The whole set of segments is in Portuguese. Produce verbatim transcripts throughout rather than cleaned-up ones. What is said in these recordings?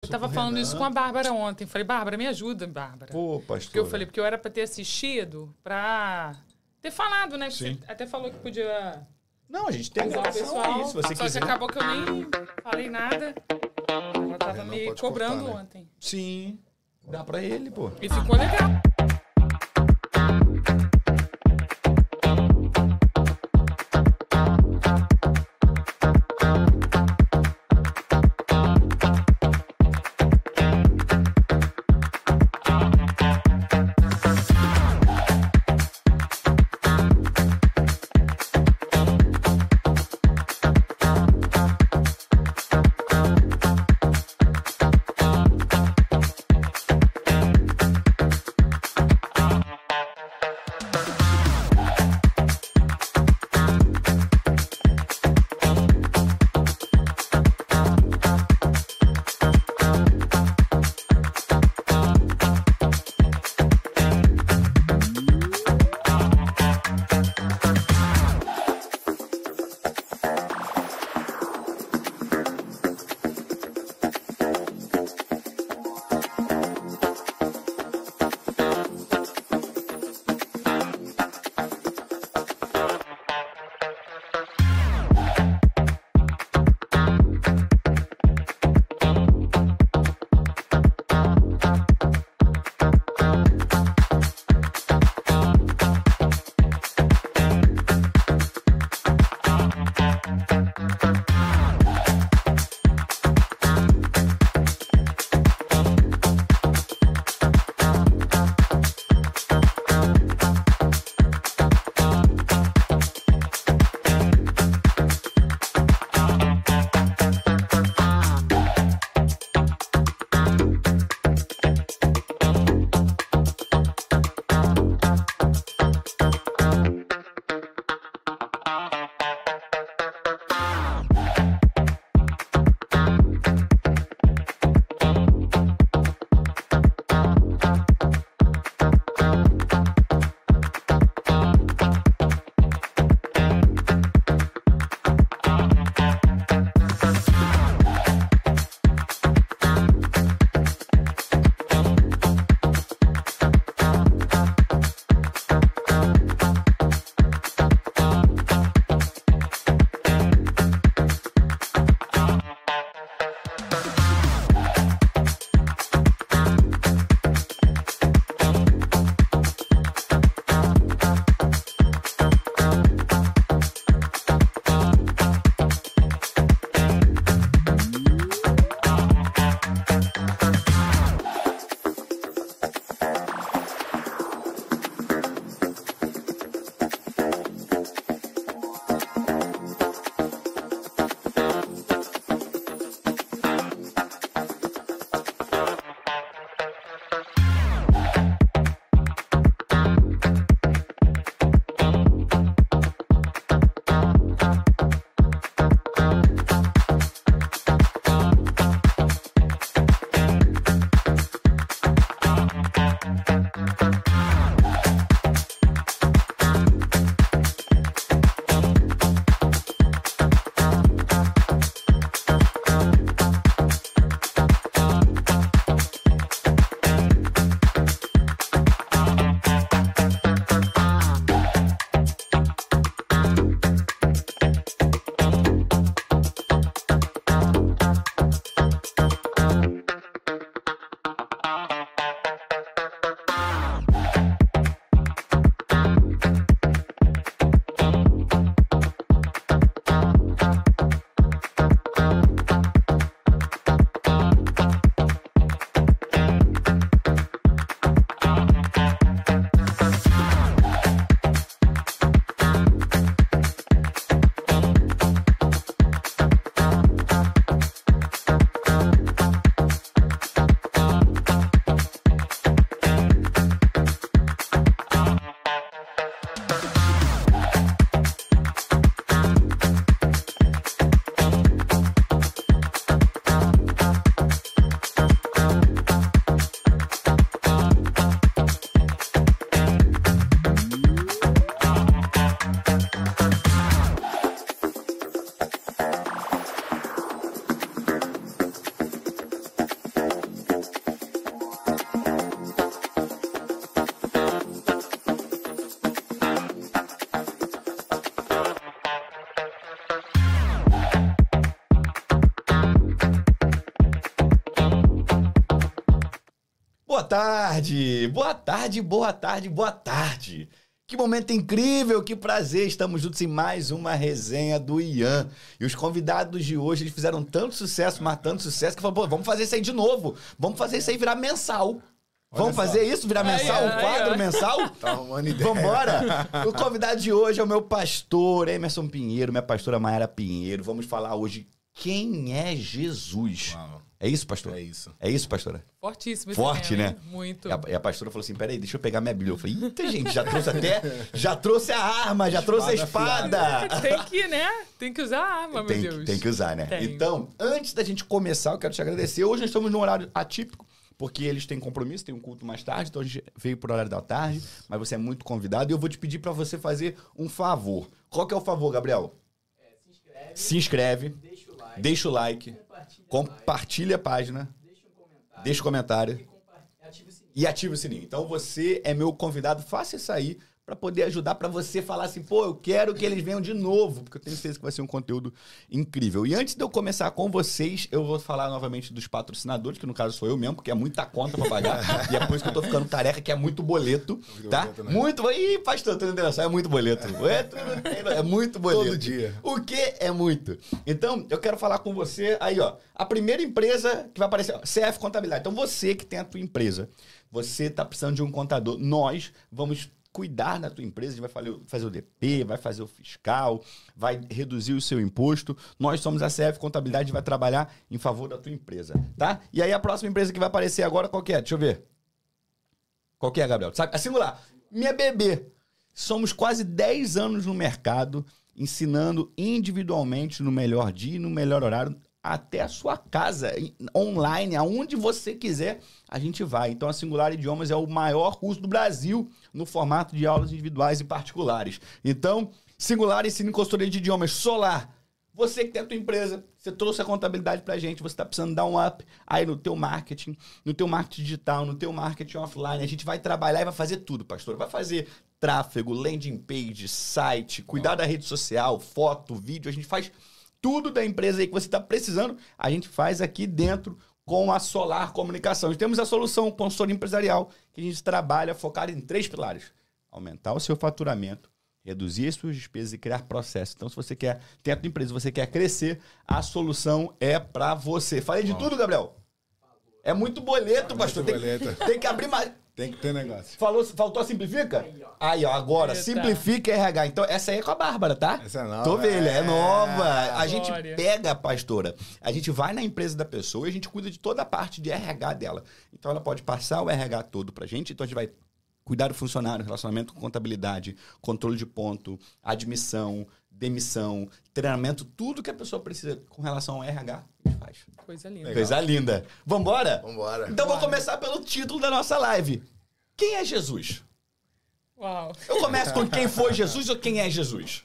tava falando Renan. isso com a Bárbara ontem. Falei, Bárbara, me ajuda, Bárbara. Pô, pastor. Porque eu falei, porque eu era pra ter assistido, pra ter falado, né? Você até falou que podia... Não, a gente tem avisar o gravação pessoal. aí, se você Só quiser. que acabou que eu nem falei nada. Ela tava Renan me pode cobrando cortar, né? ontem. Sim, dá pra ele, pô. E ficou legal. boa tarde! Boa tarde, boa tarde, boa tarde! Que momento incrível, que prazer! Estamos juntos em mais uma resenha do Ian. E os convidados de hoje, eles fizeram tanto sucesso, mas tanto sucesso, que falaram, pô, vamos fazer isso aí de novo. Vamos fazer isso aí virar mensal. Olha vamos só. fazer isso, virar mensal, um quadro mensal? Tá arrumando ideia. Vambora? O convidado de hoje é o meu pastor, Emerson Pinheiro, minha pastora Mayara Pinheiro. Vamos falar hoje quem é Jesus. Uau. É isso, pastor? É isso. É isso, pastora? Fortíssimo. Forte, né? Muito. E a, e a pastora falou assim, peraí, deixa eu pegar minha Bíblia. Eu falei, eita, gente, já trouxe até... Já trouxe a arma, já trouxe a espada. Tem que, né? Tem que usar a arma, tem, meu Deus. Tem que usar, né? Tem. Então, antes da gente começar, eu quero te agradecer. Hoje nós estamos num horário atípico, porque eles têm compromisso, tem um culto mais tarde, então a gente veio pro horário da tarde, mas você é muito convidado e eu vou te pedir para você fazer um favor. Qual que é o favor, Gabriel? É, se inscreve. Se inscreve. Deixa o like. Deixa o like. Compartilha, compartilha a página. Deixa um comentário. Deixa o comentário. E ativa o sininho. E ativa o sininho. Então você é meu convidado, faça isso aí para poder ajudar, para você falar assim, pô, eu quero que eles venham de novo, porque eu tenho certeza que vai ser um conteúdo incrível. E antes de eu começar com vocês, eu vou falar novamente dos patrocinadores, que no caso sou eu mesmo, porque é muita conta para pagar, e é por isso que eu tô ficando careca, que é muito boleto, tá? Boleto, né? Muito, ih, pastor, tô entendendo só, é muito boleto. É, tudo, é muito boleto. Todo dia. O que é muito? Então, eu quero falar com você, aí ó, a primeira empresa que vai aparecer, ó, C F Contabilidade. Então você que tem a tua empresa, você tá precisando de um contador, nós vamos cuidar da tua empresa, a gente vai fazer o D P, vai fazer o fiscal, vai reduzir o seu imposto. Nós somos a C F Contabilidade e vai trabalhar em favor da tua empresa, tá? E aí a próxima empresa que vai aparecer agora, qual que é? Deixa eu ver. Qual que é, Gabriel? Sabe? A singular. Minha Bebê. Somos quase dez anos no mercado, ensinando individualmente no melhor dia e no melhor horário, até a sua casa, online, aonde você quiser, a gente vai. Então, a Singular Idiomas é o maior curso do Brasil no formato de aulas individuais e particulares. Então, Singular ensina em consultoria de idiomas Solar. Você que tem a tua empresa, você trouxe a contabilidade pra gente, você está precisando dar um up aí no teu marketing, no teu marketing digital, no teu marketing offline. A gente vai trabalhar e vai fazer tudo, pastor. Vai fazer tráfego, landing page, site, cuidar da rede social, foto, vídeo. A gente faz tudo da empresa aí que você está precisando, a gente faz aqui dentro com a Solar Comunicação. E temos a solução consultoria empresarial, que a gente trabalha focado em três pilares. Aumentar o seu faturamento, reduzir as suas despesas e criar processos. Então, se você quer ter a tua empresa, você quer crescer, a solução é para você. Falei de Bom. tudo, Gabriel? É muito boleto, é pastor. Muito tem, boleto. tem que abrir mais... Tem que ter negócio. Falou, faltou a Simplifica? Aí, ó. Aí, ó, agora, Eita. Simplifica R H. Então, essa aí é com a Bárbara, tá? Essa é nova. Tô velha, é, é nova. A Glória. gente pega, pastora, a gente vai na empresa da pessoa e a gente cuida de toda a parte de R H dela. Então, ela pode passar o R H todo pra gente, então a gente vai cuidar do funcionário, relacionamento com contabilidade, controle de ponto, admissão, demissão, treinamento, tudo que a pessoa precisa com relação ao R H, a gente faz. Coisa linda. Legal. Coisa linda. Vambora? Vambora. Então, Vambora. vou começar pelo título da nossa live. Quem é Jesus? Uau. Eu começo com quem foi Jesus ou quem é Jesus?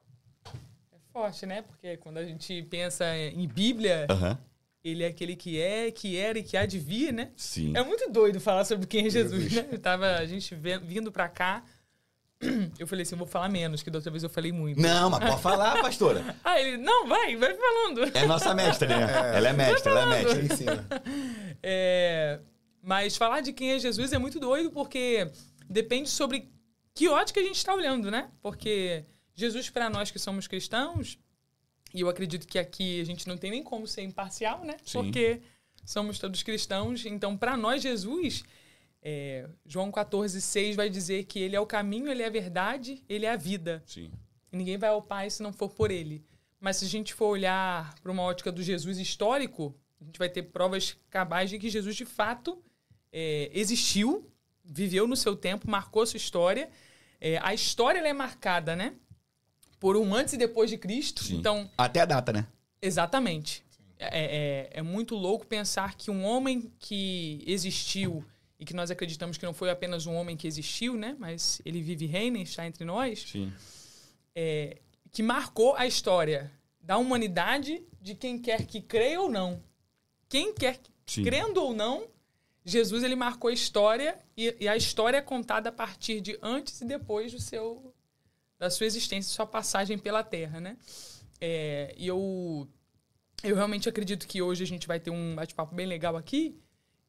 É forte, né? Porque quando a gente pensa em Bíblia, Uhum. ele é aquele que é, que era e que há de vir, né? Sim. É muito doido falar sobre quem é Jesus, né? Eu tava, a gente vindo pra cá, eu falei assim, eu vou falar menos, que da outra vez eu falei muito. Não, mas pode falar, pastora. Ah, ele, não, vai, vai falando. É nossa mestra, né? É. Ela é mestra, ela é mestra. Ensina. É... Mas falar de quem é Jesus é muito doido, porque depende sobre que ótica a gente está olhando, né? Porque Jesus, para nós que somos cristãos, e eu acredito que aqui a gente não tem nem como ser imparcial, né? Sim. Porque somos todos cristãos. Então, para nós, Jesus, é, João quatorze, seis vai dizer que ele é o caminho, ele é a verdade, ele é a vida. Sim. E ninguém vai ao Pai se não for por ele. Mas se a gente for olhar para uma ótica do Jesus histórico, a gente vai ter provas cabais de que Jesus, de fato, É, existiu, viveu no seu tempo, marcou sua história. É, a história ela é marcada, né? Por um antes e depois de Cristo. Sim. Então, até a data, né? Exatamente. É, é, é muito louco pensar que um homem que existiu e que nós acreditamos que não foi apenas um homem que existiu, né? Mas ele vive e reina, está entre nós. Sim. É, que marcou a história da humanidade de quem quer que creia ou não. Quem quer, Sim. crendo ou não, Jesus ele marcou a história e, e a história é contada a partir de antes e depois do seu, da sua existência, sua passagem pela Terra, né? É, e eu, eu realmente acredito que hoje a gente vai ter um bate-papo bem legal aqui,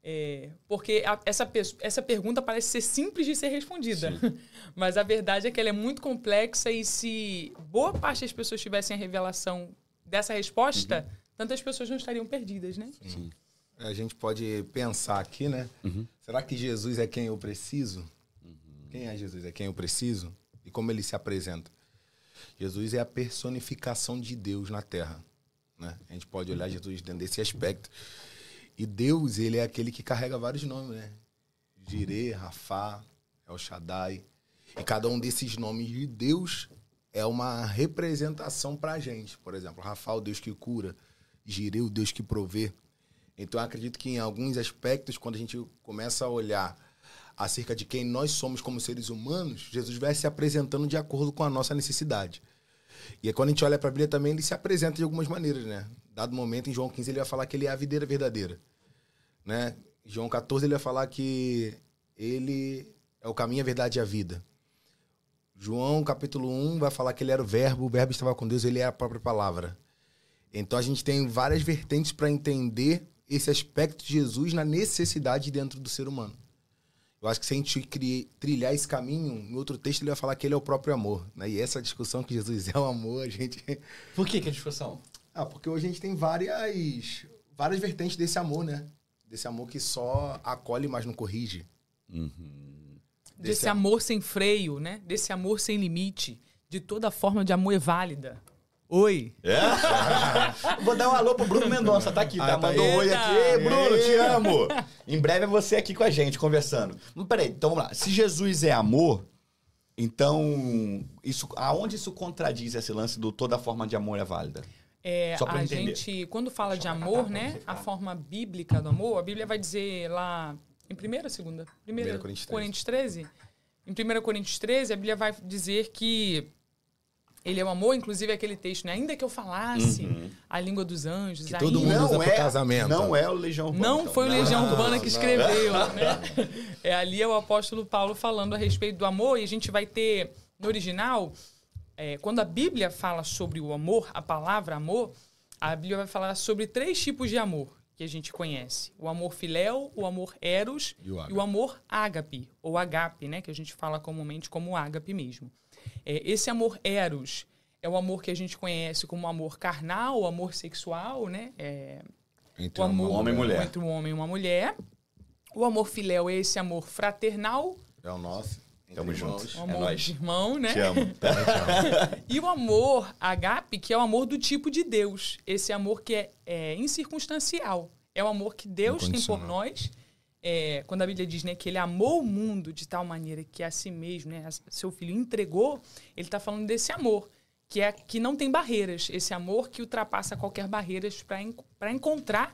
É, porque a, essa, essa pergunta parece ser simples de ser respondida. Mas a verdade é que ela é muito complexa e se boa parte das pessoas tivessem a revelação dessa resposta, uhum. tantas pessoas não estariam perdidas, né? Sim. Sim. A gente pode pensar aqui, né? Uhum. Será que Jesus é quem eu preciso? Uhum. Quem é Jesus? É quem eu preciso? E como ele se apresenta? Jesus é a personificação de Deus na Terra, né? A gente pode olhar Jesus dentro desse aspecto. E Deus, ele é aquele que carrega vários nomes, né? Jireh, Rafá, El Shaddai. E cada um desses nomes de Deus é uma representação pra gente. Por exemplo, Rafá, o Deus que cura. Jireh, o Deus que provê. Então, eu acredito que em alguns aspectos, quando a gente começa a olhar acerca de quem nós somos como seres humanos, Jesus vai se apresentando de acordo com a nossa necessidade. E aí, quando a gente olha para a Bíblia também, ele se apresenta de algumas maneiras, né? Dado momento, em João quinze, ele vai falar que ele é a videira verdadeira, né? Em João quatorze, ele vai falar que ele é o caminho, a verdade e a vida. João, capítulo um, vai falar que ele era o verbo, o verbo estava com Deus, ele é a própria palavra. Então, a gente tem várias vertentes para entender esse aspecto de Jesus na necessidade dentro do ser humano. Eu acho que se a gente criar, trilhar esse caminho, em outro texto ele vai falar que ele é o próprio amor, né? E essa discussão que Jesus é o amor, a gente... Por que que a discussão? Ah, porque hoje a gente tem várias, várias vertentes desse amor, né? Desse amor que só acolhe, mas não corrige. Uhum. Desse, Desse amor sem freio, né? Desse amor sem limite. De toda forma de amor é válida. Oi. É? Vou dar um alô pro Bruno Mendonça, tá aqui, tá? Ah, tá. Mandou um oi aqui. Ei, Bruno, te amo. Em breve é você aqui com a gente, conversando. Mas peraí, então vamos lá. Se Jesus é amor, então, isso, aonde isso contradiz esse lance do toda forma de amor é válida? É, Só pra a entender. gente, quando fala de amor, né, a forma bíblica do amor, a Bíblia vai dizer lá, em primeira ou segunda? Primeira, Coríntios treze. Em primeira Coríntios treze, a Bíblia vai dizer que ele é o amor, inclusive aquele texto, né? Ainda que eu falasse uhum. a língua dos anjos... Que todo mundo usa pro casamento. Não é o Legião Urbana. Não então. foi o não, Legião não, Urbana não, que não, escreveu, não. né? É, ali é o apóstolo Paulo falando a respeito do amor, e a gente vai ter, no original, é, quando a Bíblia fala sobre o amor, a palavra amor, a Bíblia vai falar sobre três tipos de amor que a gente conhece. O amor filéu, o amor eros e o, e o amor ágape, ou agape, né? Que a gente fala comumente como ágape mesmo. É, esse amor eros é o amor que a gente conhece como amor carnal, o amor sexual, né? É, entre o amor, um homem e mulher. Entre um homem e uma mulher. O amor filéu é esse amor fraternal. É o nosso. Tamo juntos. O amor é nóis. de irmão, né? Te amo. E o amor agape, que é o amor do tipo de Deus. Esse amor que é, é incircunstancial. É o amor que Deus tem por nós. É, quando a Bíblia diz, né, que ele amou o mundo de tal maneira que a si mesmo, né, seu filho entregou, ele está falando desse amor. Que é que não tem barreiras. Esse amor que ultrapassa qualquer barreira para en para encontrar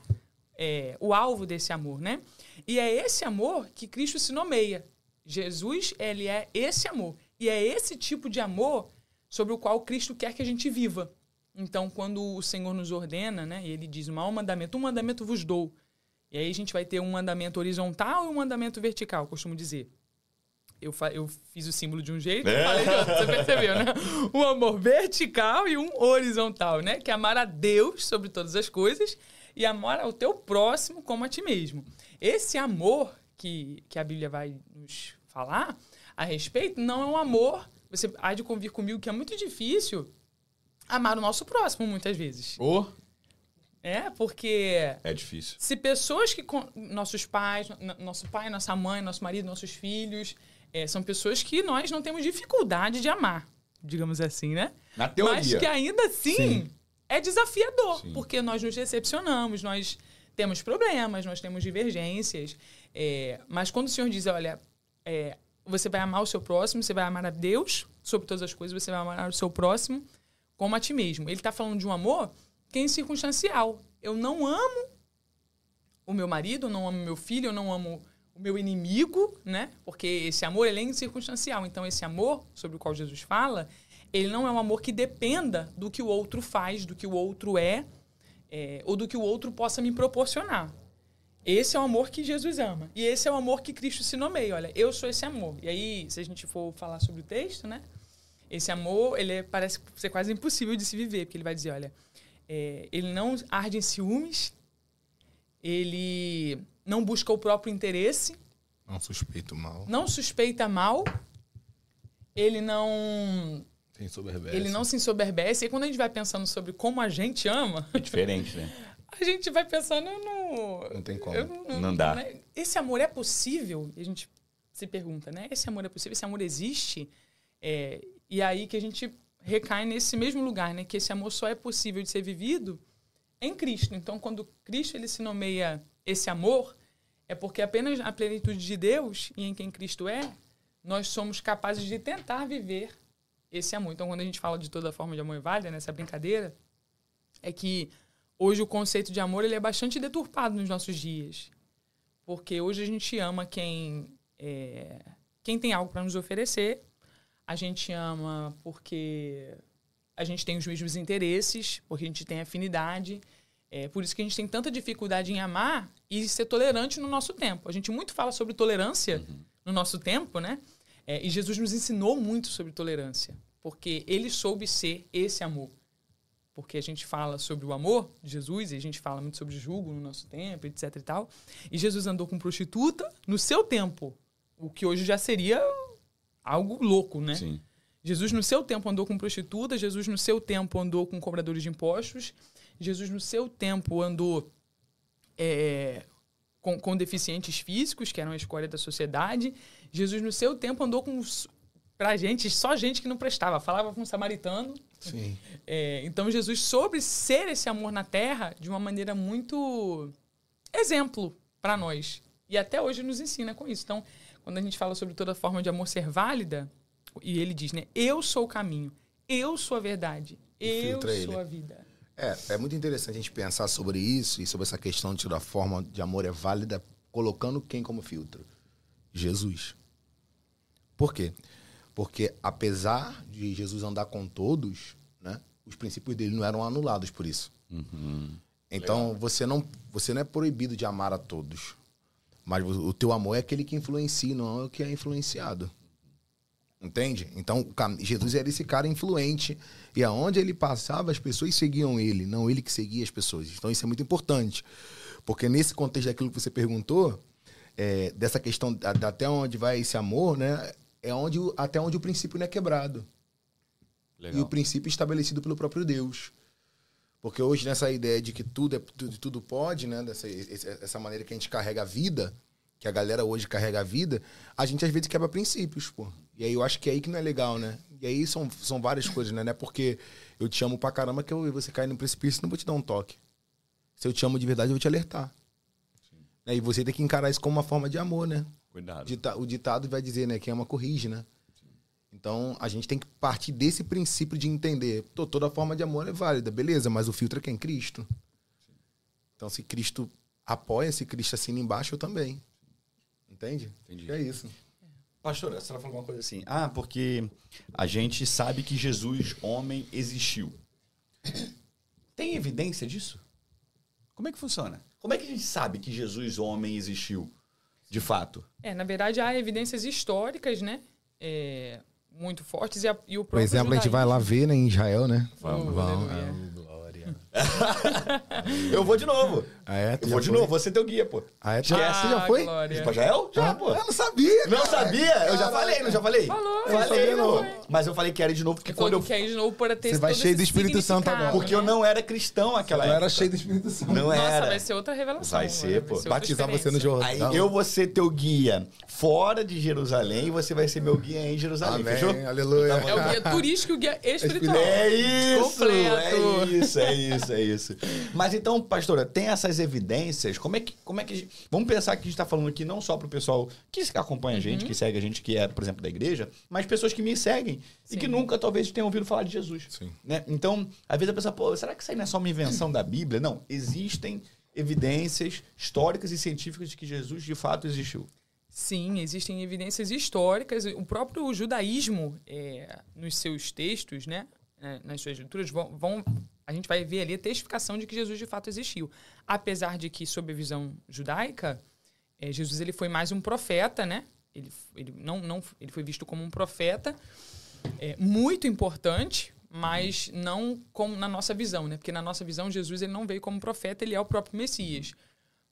é, o alvo desse amor, né? E é esse amor que Cristo se nomeia. Jesus, ele é esse amor. E é esse tipo de amor sobre o qual Cristo quer que a gente viva. Então, quando o Senhor nos ordena, né? E ele diz, um mandamento, um mandamento vos dou. E aí a gente vai ter um mandamento horizontal e um mandamento vertical, eu costumo dizer. Eu, eu fiz o símbolo de um jeito, é. falei de outro, você percebeu, né? Um amor vertical e um horizontal, né? Que é amar a Deus sobre todas as coisas e amar ao teu próximo como a ti mesmo. Esse amor que, que a Bíblia vai nos falar a respeito não é um amor, você há de convir comigo que é muito difícil amar o nosso próximo muitas vezes. Oh. É, porque... É difícil. Se pessoas que... Nossos pais, nosso pai, nossa mãe, nosso marido, nossos filhos... É, são pessoas que nós não temos dificuldade de amar, digamos assim, né? Na teoria. Mas que ainda assim Sim. é desafiador, Sim. porque nós nos decepcionamos, nós temos problemas, nós temos divergências. É, mas quando o Senhor diz, olha, é, você vai amar o seu próximo, você vai amar a Deus sobre todas as coisas, você vai amar o seu próximo como a ti mesmo. Ele está falando de um amor que é incircunstancial. Eu não amo o meu marido, eu não amo meu filho, eu não amo... o meu inimigo, né? Porque esse amor, ele é incircunstancial. Então, esse amor sobre o qual Jesus fala, ele não é um amor que dependa do que o outro faz, do que o outro é, é, ou do que o outro possa me proporcionar. Esse é o amor que Jesus ama. E esse é o amor que Cristo se nomeia. Olha, eu sou esse amor. E aí, se a gente for falar sobre o texto, né? Esse amor, ele é, parece ser quase impossível de se viver. Porque ele vai dizer, olha, é, ele não arde em ciúmes, ele não busca o próprio interesse, Não suspeito mal. não suspeita mal, ele não, Tem soberbece. ele não se ensoberbece. E quando a gente vai pensando sobre como a gente ama, É diferente, né? a gente vai pensando no... Não tem como. eu Não dá. né? Esse amor é possível? E a gente se pergunta, né? Esse amor é possível? Esse amor existe? É, e aí que a gente recai nesse mesmo lugar, né? Que esse amor só é possível de ser vivido em Cristo. Então, quando Cristo ele se nomeia esse amor, é porque apenas a plenitude de Deus e em quem Cristo é, nós somos capazes de tentar viver esse amor. Então, quando a gente fala de toda forma de amor válida, nessa brincadeira, é que hoje o conceito de amor ele é bastante deturpado nos nossos dias. Porque hoje a gente ama quem, é, quem tem algo para nos oferecer, a gente ama porque a gente tem os mesmos interesses, porque a gente tem afinidade. É por isso que a gente tem tanta dificuldade em amar e ser tolerante no nosso tempo. A gente muito fala sobre tolerância uhum. no nosso tempo, né? É, e Jesus nos ensinou muito sobre tolerância, porque ele soube ser esse amor. Porque a gente fala sobre o amor de Jesus, e a gente fala muito sobre julgo no nosso tempo, etc e tal. E Jesus andou com prostituta no seu tempo, o que hoje já seria algo louco, né? Sim. Jesus no seu tempo andou com prostituta, Jesus no seu tempo andou com cobradores de impostos, Jesus no seu tempo andou é, com, com deficientes físicos, que eram a escória da sociedade. Jesus no seu tempo andou com, pra gente, só gente que não prestava. Falava com um samaritano. Sim. É, então Jesus soube ser esse amor na terra de uma maneira muito exemplo para nós. E até hoje nos ensina com isso. Então, quando a gente fala sobre toda forma de amor ser válida, e ele diz, né? Eu sou o caminho, eu sou a verdade, eu sou ele. a vida. É, é muito interessante a gente pensar sobre isso e sobre essa questão de toda forma de amor é válida, colocando quem como filtro? Jesus. Por quê? Porque apesar de Jesus andar com todos, né, os princípios dele não eram anulados por isso. Uhum. Então, você não, você não é proibido de amar a todos. Mas o teu amor é aquele que influencia, não é o que é influenciado. Entende? Então, Jesus era esse cara influente. E aonde ele passava, as pessoas seguiam ele, não ele que seguia as pessoas. Então, isso é muito importante. Porque nesse contexto daquilo que você perguntou, é, dessa questão de até onde vai esse amor, né? É onde, até onde o princípio não é quebrado. Legal. E o princípio estabelecido pelo próprio Deus. Porque hoje, nessa ideia de que tudo, é, tudo, tudo pode, né? Dessa, essa maneira que a gente carrega a vida, que a galera hoje carrega a vida, a gente às vezes quebra princípios, pô. E aí eu acho que é aí que não é legal, né? E aí são, são várias coisas, né? Não é porque eu te amo pra caramba que eu, você cai no precipício e não vou te dar um toque. Se eu te amo de verdade, eu vou te alertar. Sim. E você tem que encarar isso como uma forma de amor, né? Cuidado. Dita, o ditado vai dizer, né? Quem ama corrige, né? Sim. Então, a gente tem que partir desse princípio de entender. Tô, toda forma de amor é válida, beleza, mas o filtro é quem? Cristo. Sim. Então, se Cristo apoia, se Cristo assina embaixo, eu também. Entende? Entendi. É isso. Pastora, a senhora falou uma coisa assim. Ah, porque a gente sabe que Jesus, homem, existiu. Tem evidência disso? Como é que funciona? Como é que a gente sabe que Jesus, homem, existiu, de fato? É, na verdade, há evidências históricas, né? É, muito fortes. E, a, e o próprio Por exemplo, a gente vai lá ver, né, em Israel, né? Vamos, vamos. Eu vou de novo. Ah, é? Eu vou de foi? novo, você é teu guia, pô. Ah, é? Esquece. Ah, já foi? Glória. Pra Israel? Já, ah, pô. Eu não sabia. Não sabia? Eu já falei, não já falei? Falou. Falei, Eu não. falei. Mas eu falei que era de novo, porque Eu quando eu... que é de novo para ter Você vai todo cheio esse do Espírito Santo significado, agora. Porque eu né? não era cristão naquela Eu época. era cheio do Espírito Santo. Não Nossa, era. vai ser outra revelação. Vai ser, pô. Vai ser outra Batizar você no experiência. Jordão. Aí eu vou ser teu guia fora de Jerusalém e você vai ser meu guia em Jerusalém, Amém. fechou? Aleluia. É o guia turístico e o guia espiritual. É isso, Completo. é isso, é isso, é isso. Mas então, pastora, tem essas evidências, como é que... Como é que vamos pensar que a gente está falando aqui não só para o pessoal que acompanha a gente, uhum. que segue a gente, que é, por exemplo, da igreja, mas pessoas que me seguem Sim. e que nunca, talvez, tenham ouvido falar de Jesus. Sim. Né? Então, às vezes a pessoa, pô, será que isso aí não é só uma invenção da Bíblia? Não, existem evidências históricas e científicas de que Jesus, de fato, existiu. Sim, existem evidências históricas. O próprio judaísmo, é, nos seus textos, né, é, nas suas leituras, vão, vão, a gente vai ver ali a testificação de que Jesus de fato existiu. Apesar de que, sob a visão judaica, é, Jesus ele foi mais um profeta, né? Ele, ele, não, não, ele foi visto como um profeta é, muito importante, mas não como na nossa visão, né? Porque na nossa visão, Jesus ele não veio como profeta, ele é o próprio Messias.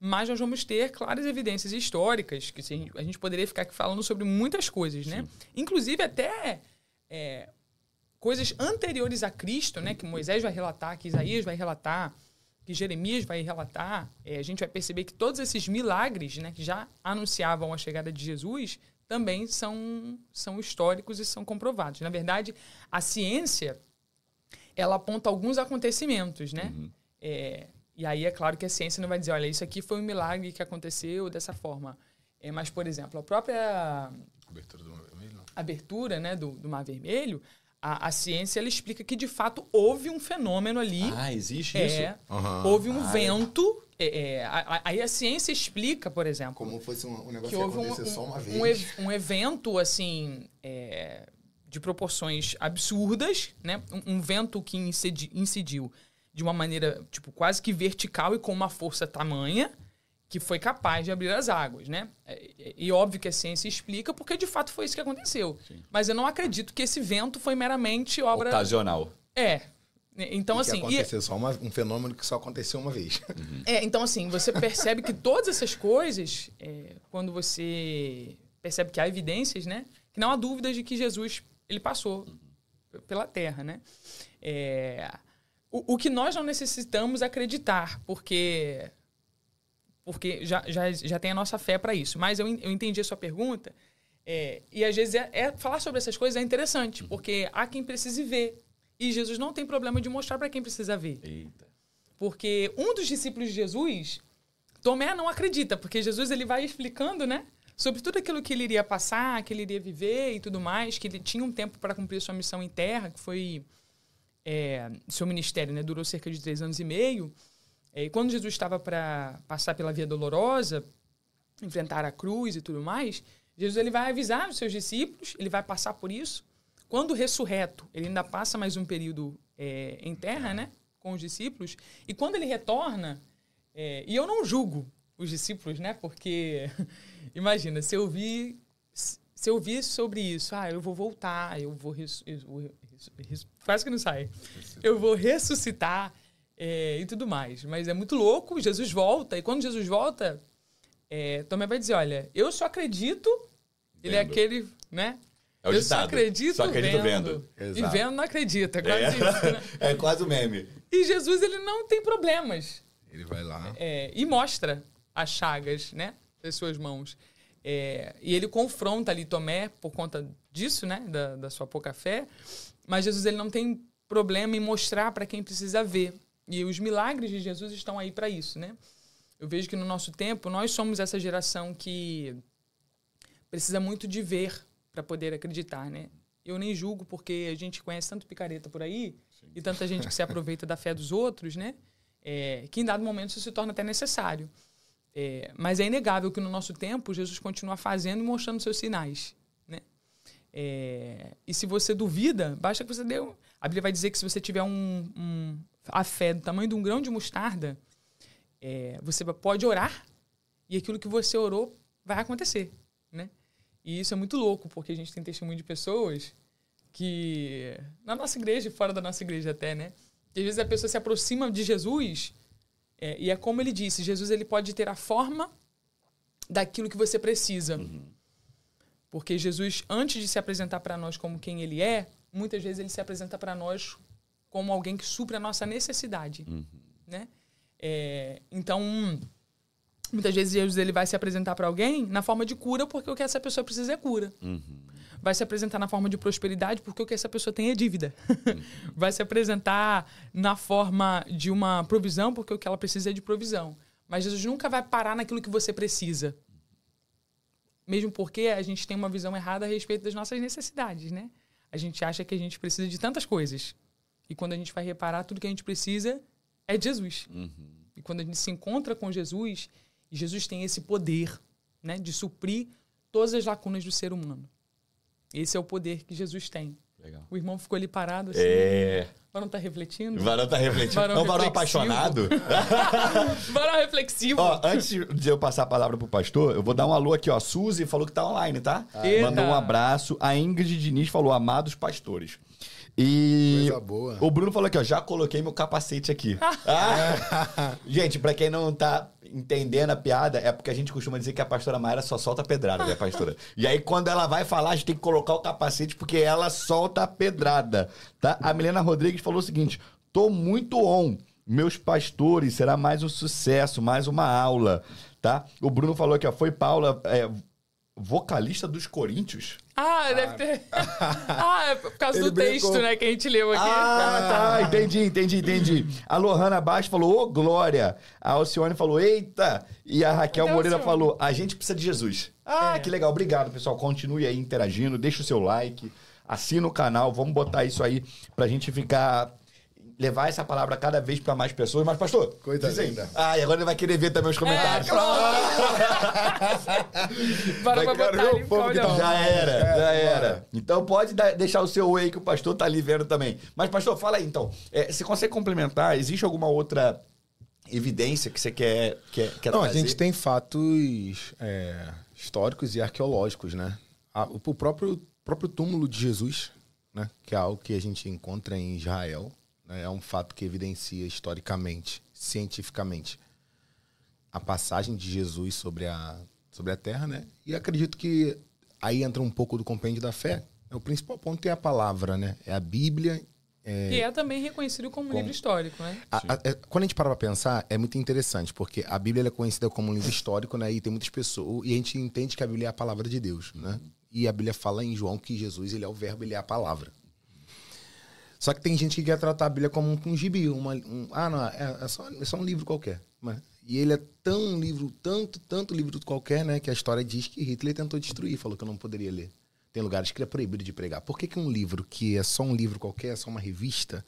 mas nós vamos ter claras evidências históricas, que assim, a gente poderia ficar aqui falando sobre muitas coisas, né? Inclusive até é, coisas anteriores a Cristo, né? Que Moisés vai relatar, que Isaías vai relatar, que Jeremias vai relatar. É, a gente vai perceber que todos esses milagres, né, que já anunciavam a chegada de Jesus, também são, são históricos e são comprovados. Na verdade, a ciência, ela aponta alguns acontecimentos, né? Uhum. É, e aí é claro que a ciência não vai dizer, olha, isso aqui foi um milagre que aconteceu dessa forma. É, mas, por exemplo, a própria abertura do Mar Vermelho, não. abertura, né, do, do Mar Vermelho, a, a ciência ela explica que, de fato, houve um fenômeno ali. Ah, existe é, isso? Uhum. Houve um ah, vento. É, é, aí a ciência explica, por exemplo... Como fosse um, um negócio que, que houve aconteceu um, só uma um, vez. Um, um evento, assim, é, de proporções absurdas, né? Um, um vento que incidi, incidiu de uma maneira, tipo, quase que vertical e com uma força tamanha que foi capaz de abrir as águas, né? E, e óbvio que a ciência explica porque, de fato, foi isso que aconteceu. Sim. Mas eu não acredito que esse vento foi meramente obra... Ocasional. É. Então, e assim... que aconteceu e... só uma, um fenômeno que só aconteceu uma vez. Uhum. É, então, assim, você percebe que todas essas coisas, é, quando você percebe que há evidências, né? Que não há dúvidas de que Jesus, ele passou uhum. pela Terra, né? É... O, o que nós não necessitamos acreditar, porque, porque já, já, já tem a nossa fé para isso. Mas eu, eu entendi a sua pergunta. É, e às vezes é, é, falar sobre essas coisas é interessante, porque há quem precise ver. E Jesus não tem problema de mostrar para quem precisa ver. Eita. Porque um dos discípulos de Jesus, Tomé, não acredita, porque Jesus ele vai explicando, né? Sobre tudo aquilo que ele iria passar, que ele iria viver e tudo mais, que ele tinha um tempo para cumprir sua missão em terra, que foi... É, seu ministério, né, durou cerca de três anos e meio. É, e quando Jesus estava para passar pela Via Dolorosa, enfrentar a cruz e tudo mais, Jesus ele vai avisar os seus discípulos, ele vai passar por isso. Quando ressurreto, ele ainda passa mais um período é, em terra, né, com os discípulos. E quando ele retorna, é, e eu não julgo os discípulos, né, porque imagina, se eu vi, se eu vi sobre isso, ah, eu vou voltar, eu vou, res, eu vou quase que não sai. Eu vou ressuscitar é, e tudo mais. Mas é muito louco, Jesus volta. E quando Jesus volta, é, Tomé vai dizer, olha, eu só acredito... Vendo. Ele é aquele, né? É o eu ditado. só acredito, só acredito vendo. vendo. E vendo não acredita. É quase é. isso, né? É quase o meme. E Jesus, ele não tem problemas. Ele vai lá... É, e mostra as chagas, né? Das suas mãos. É, e ele confronta ali Tomé por conta disso, né? Da, da sua pouca fé. Mas Jesus ele não tem problema em mostrar para quem precisa ver. E os milagres de Jesus estão aí para isso, né? Eu vejo que no nosso tempo, nós somos essa geração que precisa muito de ver para poder acreditar, né? Eu nem julgo, porque a gente conhece tanto picareta por aí, sim, e tanta gente que se aproveita da fé dos outros, né? É, que em dado momento isso se torna até necessário. É, mas é inegável que no nosso tempo Jesus continua fazendo e mostrando seus sinais, né? É, e se você duvida, basta que você dê... Um, a Bíblia vai dizer que se você tiver um, um, a fé do tamanho de um grão de mostarda, é, você pode orar e aquilo que você orou vai acontecer, né? E isso é muito louco, porque a gente tem testemunho de pessoas que... Na nossa igreja, fora da nossa igreja até, né? Que às vezes a pessoa se aproxima de Jesus é, e é como ele disse, Jesus ele pode ter a forma daquilo que você precisa. Uhum. Porque Jesus, antes de se apresentar para nós como quem ele é, muitas vezes ele se apresenta para nós como alguém que supre a nossa necessidade. Uhum. Né? É, então, muitas vezes Jesus ele vai se apresentar para alguém na forma de cura, porque o que essa pessoa precisa é cura. Uhum. Vai se apresentar na forma de prosperidade, porque o que essa pessoa tem é dívida. Uhum. Vai se apresentar na forma de uma provisão, porque o que ela precisa é de provisão. Mas Jesus nunca vai parar naquilo que você precisa. Mesmo porque a gente tem uma visão errada a respeito das nossas necessidades, né? A gente acha que a gente precisa de tantas coisas. E quando a gente vai reparar, tudo que a gente precisa é de Jesus. Uhum. E quando a gente se encontra com Jesus, e Jesus tem esse poder, né, de suprir todas as lacunas do ser humano. Esse é o poder que Jesus tem. Legal. O irmão ficou ali parado assim. É... O varão tá refletindo? O varão tá refletindo. Varão é um varão apaixonado? Varão reflexivo. Ó, antes de eu passar a palavra pro pastor, eu vou dar um alô aqui, ó. Suzy falou que tá online, tá? Ah, mandou um abraço. A Ingrid Diniz falou, amados pastores. E Coisa boa. o Bruno falou aqui, ó, já coloquei meu capacete aqui. Ah! Gente, pra quem não tá entendendo a piada, é porque a gente costuma dizer que a pastora Mayra só solta pedrada, né, pastora? E aí, quando ela vai falar, a gente tem que colocar o capacete porque ela solta a pedrada, tá? A Milena Rodrigues falou o seguinte, tô muito on, meus pastores, será mais um sucesso, mais uma aula, tá? O Bruno falou aqui, ó, foi Paula... É, vocalista dos Coríntios? Ah, deve ter. Ah, é por causa Ele do texto, brincou. né, que a gente leu aqui. Ah, tá, entendi, entendi, entendi. A Lohana Baixo falou, ô, glória. A Alcione falou, eita. E a Raquel Cadê a Moreira Alcione? falou, a gente precisa de Jesus. Ah, É. que legal, obrigado, pessoal. Continue aí interagindo, deixa o seu like, assina o canal, vamos botar isso aí pra gente ficar... levar essa palavra cada vez pra mais pessoas. Mas, pastor, Coisa diz aí. linda. Ah, e agora ele vai querer ver também os comentários. É, claro. Para Vai pra botar querer ali o o povo que tá calhão. Já era, É, já bora. era. Então pode dar- deixar o seu oi que o pastor tá ali vendo também. Mas, pastor, fala aí então. É, você consegue complementar? Existe alguma outra evidência que você quer, quer, quer Não, a trazer? gente tem fatos é, históricos e arqueológicos, né? A- o próprio, próprio túmulo de Jesus, né? Que é algo que a gente encontra em Israel, né? É um fato que evidencia historicamente, cientificamente, a passagem de Jesus sobre a, sobre a Terra, né? E acredito que aí entra um pouco do compêndio da fé. O principal ponto é a palavra, né? É a Bíblia. E é também reconhecido como um livro histórico, né? A- a- é- quando a gente para pra pensar, é muito interessante, porque a Bíblia ela é conhecida como um livro histórico, né? E tem muitas pessoas. E a gente entende que a Bíblia é a palavra de Deus, né? E a Bíblia fala em João que Jesus ele é o verbo, ele é a palavra. Só que tem gente que quer tratar a Bíblia como um, um gibi, uma, um, ah, não, é, é, só, é só um livro qualquer. Né? E ele é tão um livro, tanto, tanto livro qualquer, né? Que a história diz que Hitler tentou destruir, falou que eu não poderia ler. Tem lugares que ele é proibido de pregar. Por que, que um livro que é só um livro qualquer, é só uma revista,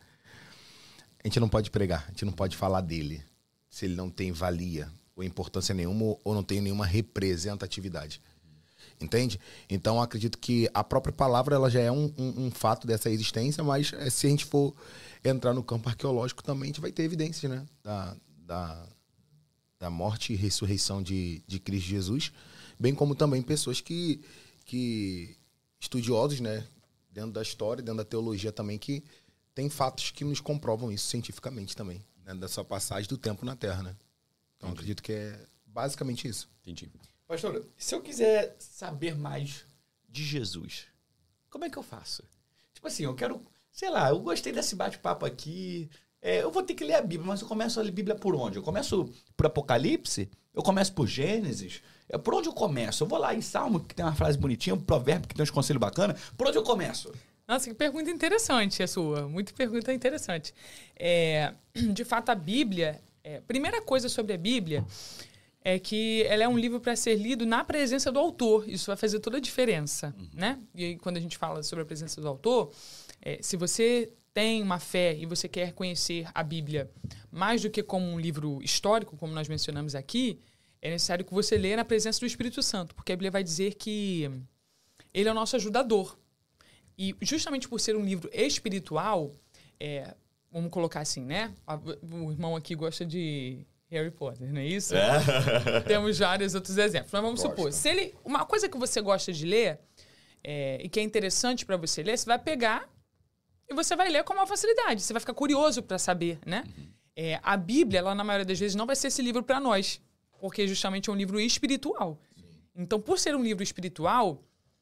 a gente não pode pregar, a gente não pode falar dele se ele não tem valia ou importância nenhuma ou não tem nenhuma representatividade. Entende? Então, eu acredito que a própria palavra ela já é um, um, um fato dessa existência, mas é, se a gente for entrar no campo arqueológico também, a gente vai ter evidências, né? Da, da, da morte e ressurreição de, de Cristo Jesus, bem como também pessoas que, que estudiosos, né? Dentro da história, dentro da teologia também, que tem fatos que nos comprovam isso cientificamente também, né? Da sua passagem do tempo na Terra, né? Então, Entendi. acredito que é basicamente isso. Entendi. Pastor, se eu quiser saber mais de Jesus, como é que eu faço? Tipo assim, eu quero, sei lá, eu gostei desse bate-papo aqui, é, eu vou ter que ler a Bíblia, mas eu começo a ler a Bíblia por onde? Eu começo por Apocalipse? Eu começo por Gênesis? É, por onde eu começo? Eu vou lá em Salmo, que tem uma frase bonitinha, um provérbio que tem uns conselhos bacanas. Por onde eu começo? Nossa, que pergunta interessante a sua. Muito pergunta interessante. É, de fato, a Bíblia... É, primeira coisa sobre a Bíblia é que ela é um livro para ser lido na presença do autor. Isso vai fazer toda a diferença, uhum. né? E aí, quando a gente fala sobre a presença do autor, é, se você tem uma fé e você quer conhecer a Bíblia mais do que como um livro histórico, como nós mencionamos aqui, é necessário que você leia na presença do Espírito Santo, porque a Bíblia vai dizer que ele é o nosso ajudador. E justamente por ser um livro espiritual, é, vamos colocar assim, né? O irmão aqui gosta de Harry Potter, não é isso? É. Temos vários outros exemplos. Mas vamos Gosta. supor, se ele, uma coisa que você gosta de ler é, e que é interessante para você ler, você vai pegar e você vai ler com uma facilidade. Você vai ficar curioso para saber, né? Uhum. É, a Bíblia, ela na maioria das vezes não vai ser esse livro para nós, porque justamente é um livro espiritual. Sim. Então, por ser um livro espiritual,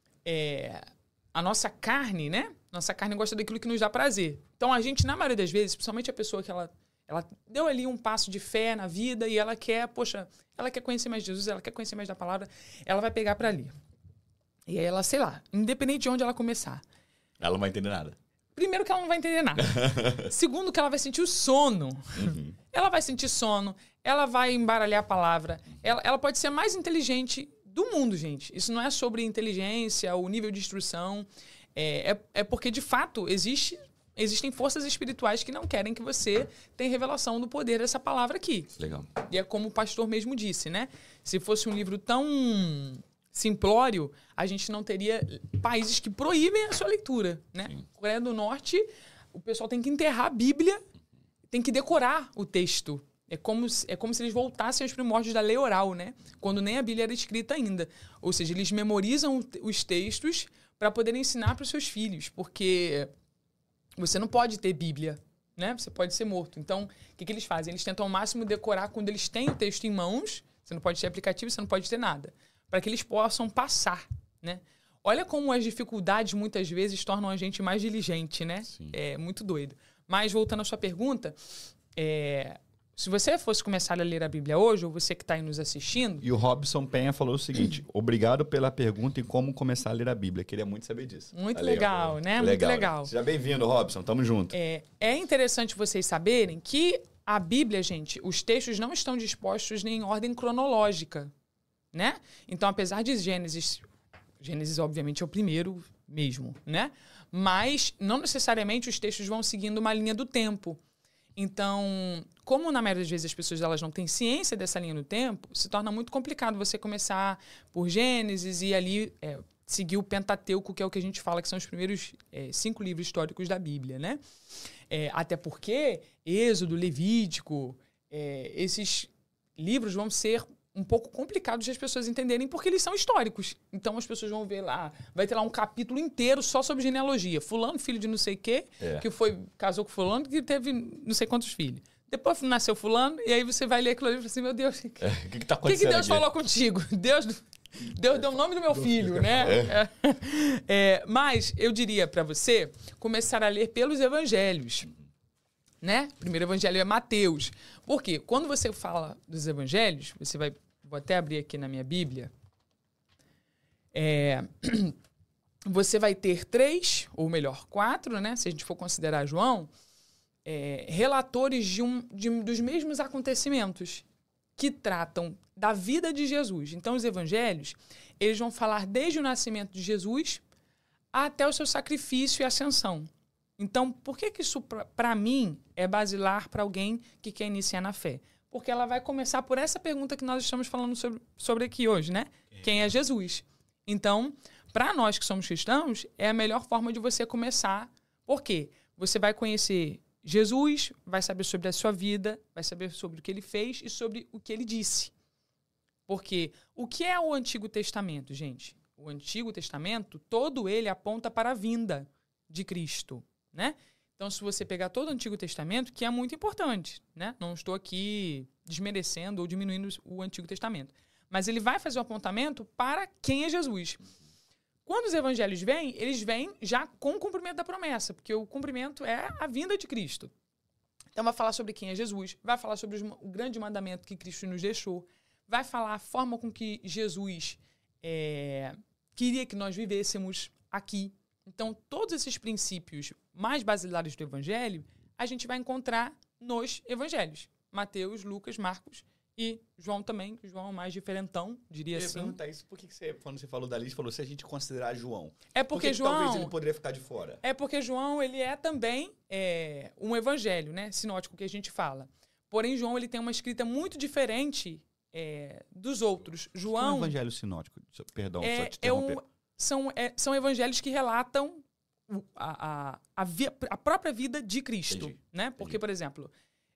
é, a nossa carne, né? Nossa carne gosta daquilo que nos dá prazer. Então, a gente, na maioria das vezes, principalmente a pessoa que ela, ela deu ali um passo de fé na vida e ela quer, poxa, ela quer conhecer mais de Jesus, ela quer conhecer mais da palavra, ela vai pegar para ler. E aí ela, sei lá, independente de onde ela começar. Ela não vai entender nada. Primeiro que ela não vai entender nada. Segundo que ela vai sentir o sono. Uhum. Ela vai sentir sono, ela vai embaralhar a palavra. Ela, ela pode ser a mais inteligente do mundo, gente. Isso não é sobre inteligência, o nível de instrução. É, é, é porque, de fato, existe, existem forças espirituais que não querem que você tenha revelação do poder dessa palavra aqui. Legal. E é como o pastor mesmo disse, né? Se fosse um livro tão simplório, a gente não teria países que proíbem a sua leitura, né? Sim. Coreia do Norte, o pessoal tem que enterrar a Bíblia, tem que decorar o texto. É como, é como se eles voltassem aos primórdios da lei oral, né? Quando nem a Bíblia era escrita ainda. Ou seja, eles memorizam os textos para poderem ensinar para os seus filhos, porque você não pode ter Bíblia, né? Você pode ser morto. Então, o que, que eles fazem? Eles tentam ao máximo decorar quando eles têm o texto em mãos. Você não pode ter aplicativo, você não pode ter nada. Para que eles possam passar, né? Olha como as dificuldades muitas vezes tornam a gente mais diligente, né? Sim. É muito doido. Mas, voltando à sua pergunta, é, se você fosse começar a ler a Bíblia hoje, ou você que está aí nos assistindo... E o Robson Penha falou o seguinte, obrigado pela pergunta em como começar a ler a Bíblia. Queria muito saber disso. Muito Valeu. legal, né? Muito legal. Seja bem-vindo, Robson. Tamo junto. É, é interessante vocês saberem que a Bíblia, gente, os textos não estão dispostos em ordem cronológica, né? Então, apesar de Gênesis... Gênesis, obviamente, é o primeiro mesmo, né? Mas não necessariamente os textos vão seguindo uma linha do tempo. Então, como na maioria das vezes as pessoas elas não têm ciência dessa linha do tempo, se torna muito complicado você começar por Gênesis e ali é, seguir o Pentateuco, que é o que a gente fala que são os primeiros é, cinco livros históricos da Bíblia, né? É, até porque Êxodo, Levítico, é, esses livros vão ser um pouco complicados de as pessoas entenderem porque eles são históricos. Então as pessoas vão ver lá, vai ter lá um capítulo inteiro só sobre genealogia. Fulano, filho de não sei o quê, É. que foi, casou com fulano, que teve não sei quantos filhos. Depois nasceu fulano, e aí você vai ler aquilo ali e fala assim, meu Deus, o que, É, o que, que tá que, que acontecendo Deus aqui? falou contigo? Deus, Deus deu o nome do meu filho, né? É. É, mas eu diria para você começar a ler pelos evangelhos. Né? O primeiro evangelho é Mateus. Por quê? Quando você fala dos evangelhos, você vai... Vou até abrir aqui na minha Bíblia. É, você vai ter três, ou melhor, quatro, né? Se a gente for considerar João, é, relatores de um, de, dos mesmos acontecimentos que tratam da vida de Jesus. Então, os evangelhos, eles vão falar desde o nascimento de Jesus até o seu sacrifício e ascensão. Então, por que, que isso, para mim, é basilar para alguém que quer iniciar na fé? Porque ela vai começar por essa pergunta que nós estamos falando sobre, sobre aqui hoje, né? Quem é Jesus? Então, para nós que somos cristãos, é a melhor forma de você começar. Por quê? Você vai conhecer Jesus, vai saber sobre a sua vida, vai saber sobre o que ele fez e sobre o que ele disse. Porque o que é o Antigo Testamento, gente? O Antigo Testamento, todo ele aponta para a vinda de Cristo, né? Então, se você pegar todo o Antigo Testamento, que é muito importante, né? Não estou aqui desmerecendo ou diminuindo o Antigo Testamento. Mas ele vai fazer o apontamento para quem é Jesus. Quando os evangelhos vêm, eles vêm já com o cumprimento da promessa, porque o cumprimento é a vinda de Cristo. Então, vai falar sobre quem é Jesus, vai falar sobre o grande mandamento que Cristo nos deixou, vai falar a forma com que Jesus é, queria que nós vivêssemos aqui. Então, todos esses princípios mais basilares do Evangelho, a gente vai encontrar nos Evangelhos. Mateus, Lucas, Marcos e João também. João é o mais diferentão, diria Eu ia assim. perguntar isso, por que que você, quando você falou da lista, falou se a gente considerar João? É Por porque que que João... talvez ele poderia ficar de fora? É porque João, ele é também é, um evangelho, né? Sinótico que a gente fala. Porém, João, ele tem uma escrita muito diferente é, dos outros. Que é um João... evangelho sinótico? Perdão, é, só te é um, interromper. são, é, são evangelhos que relatam o- a, a, a, via- a própria vida de Cristo, Entendi. né? Porque, Entendi. por exemplo,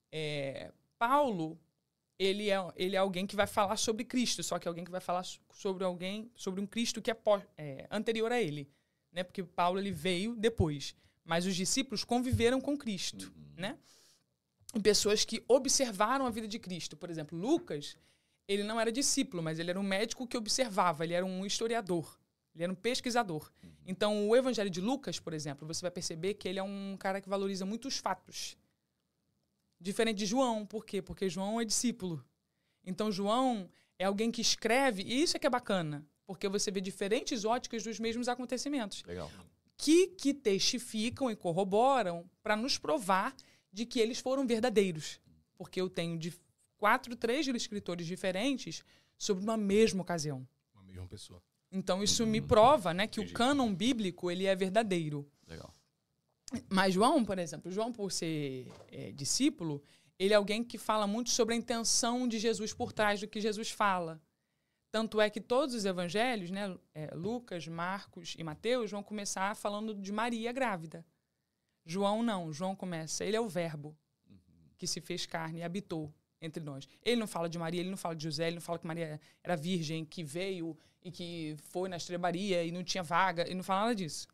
é, Paulo, ele é, ele é alguém que vai falar sobre Cristo, só que é alguém que vai falar so- sobre alguém, sobre um Cristo que é, pós- é, anterior a ele, né? Porque Paulo, ele veio depois, mas os discípulos conviveram com Cristo, né? E pessoas que observaram a vida de Cristo. Por exemplo, Lucas, ele não era discípulo, mas ele era um médico que observava, ele era um historiador, ele era um pesquisador. Então, o Evangelho de Lucas, por exemplo, você vai perceber que ele é um cara que valoriza muito os fatos. Diferente de João. Por quê? Porque João é discípulo. Então, João é alguém que escreve, e isso é que é bacana, porque você vê diferentes óticas dos mesmos acontecimentos, Legal. que, que testificam e corroboram para nos provar de que eles foram verdadeiros. Porque eu tenho de quatro, três escritores diferentes sobre uma mesma ocasião. Uma mesma pessoa. Então, isso me prova, né, que Entendi. o cânon bíblico ele é verdadeiro. Legal. Mas João, por exemplo, João, por ser é, discípulo, ele é alguém que fala muito sobre a intenção de Jesus por trás do que Jesus fala. Tanto é que todos os evangelhos, né, é, Lucas, Marcos e Mateus, vão começar falando de Maria grávida. João não. João começa, ele é o verbo que se fez carne e habitou entre nós. Ele não fala de Maria, ele não fala de José, ele não fala que Maria era virgem, que veio e que foi na estrebaria e não tinha vaga, ele não fala nada disso.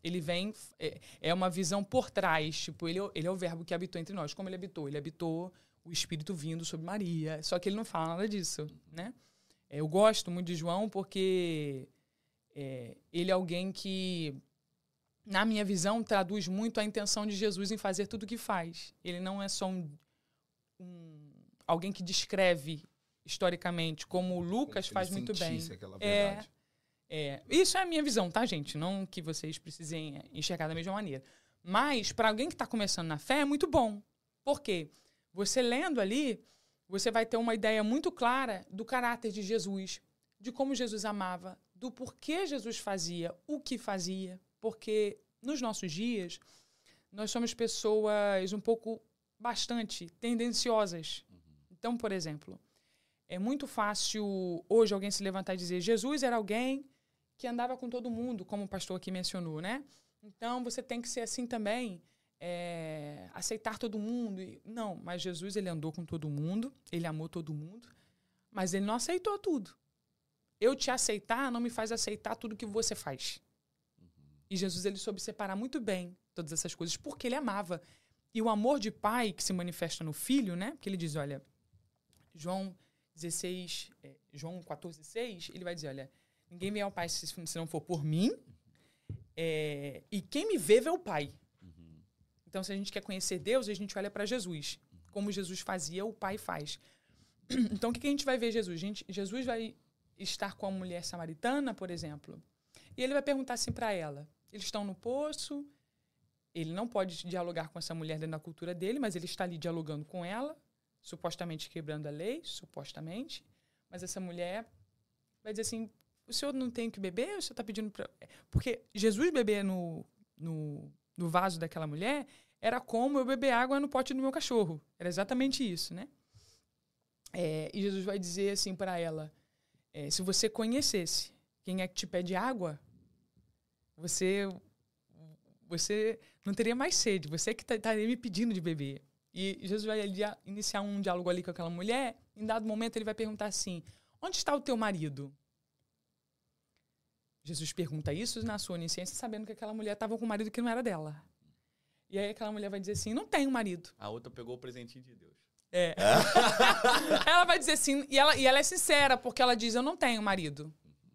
Ele vem... É, é uma visão por trás. Tipo, ele, ele é o verbo que habitou entre nós. Como ele habitou? Ele habitou o Espírito vindo sobre Maria. Só que ele não fala nada disso, né? É, eu gosto muito de João porque é, ele é alguém que, na minha visão, traduz muito a intenção de Jesus em fazer tudo o que faz. Ele não é só um, um, alguém que descreve historicamente, como o Lucas Como faz se ele muito bem. sentisse aquela É, verdade. é, isso é a minha visão, tá, gente? Não que vocês precisem enxergar da mesma maneira. Mas, para alguém que está começando na fé, é muito bom. Por quê? Você lendo ali, você vai ter uma ideia muito clara do caráter de Jesus, de como Jesus amava, do porquê Jesus fazia o que fazia. Porque, nos nossos dias, nós somos pessoas um pouco, bastante tendenciosas. Então, por exemplo... É muito fácil hoje alguém se levantar e dizer Jesus era alguém que andava com todo mundo, como o pastor aqui mencionou, né? Então, você tem que ser assim também, é, aceitar todo mundo. Não, mas Jesus, ele andou com todo mundo, ele amou todo mundo, mas ele não aceitou tudo. Eu te aceitar não me faz aceitar tudo que você faz. E Jesus, ele soube separar muito bem todas essas coisas, porque ele amava. E o amor de pai que se manifesta no filho, né? Porque ele diz, olha, João... dezesseis, é, João quatorze, seis, ele vai dizer, olha, ninguém vem ao Pai se, se não for por mim, é, e quem me vê, vê o Pai. Uhum. Então, se a gente quer conhecer Deus, a gente olha para Jesus. Como Jesus fazia, o Pai faz. Então, o que, que a gente vai ver Jesus? Gente, Jesus vai estar com a mulher samaritana, por exemplo, e ele vai perguntar assim para ela, eles estão no poço, ele não pode dialogar com essa mulher dentro da cultura dele, mas ele está ali dialogando com ela, supostamente quebrando a lei, supostamente, mas essa mulher vai dizer assim, o senhor não tem que beber, o senhor está pedindo para... Porque Jesus beber no, no, no vaso daquela mulher era como eu beber água no pote do meu cachorro. Era exatamente isso, né? É, e Jesus vai dizer assim para ela, é, se você conhecesse quem é que te pede água, você, você não teria mais sede, você que estaria me pedindo de beber. E Jesus vai iniciar um diálogo ali com aquela mulher. Em dado momento, ele vai perguntar assim, onde está o teu marido? Jesus pergunta isso na sua onisciência, sabendo que aquela mulher estava com um marido que não era dela. E aí aquela mulher vai dizer assim, não tenho marido. A outra pegou o presentinho de Deus. É. Ela vai dizer assim, e ela, e ela é sincera, porque ela diz, eu não tenho marido.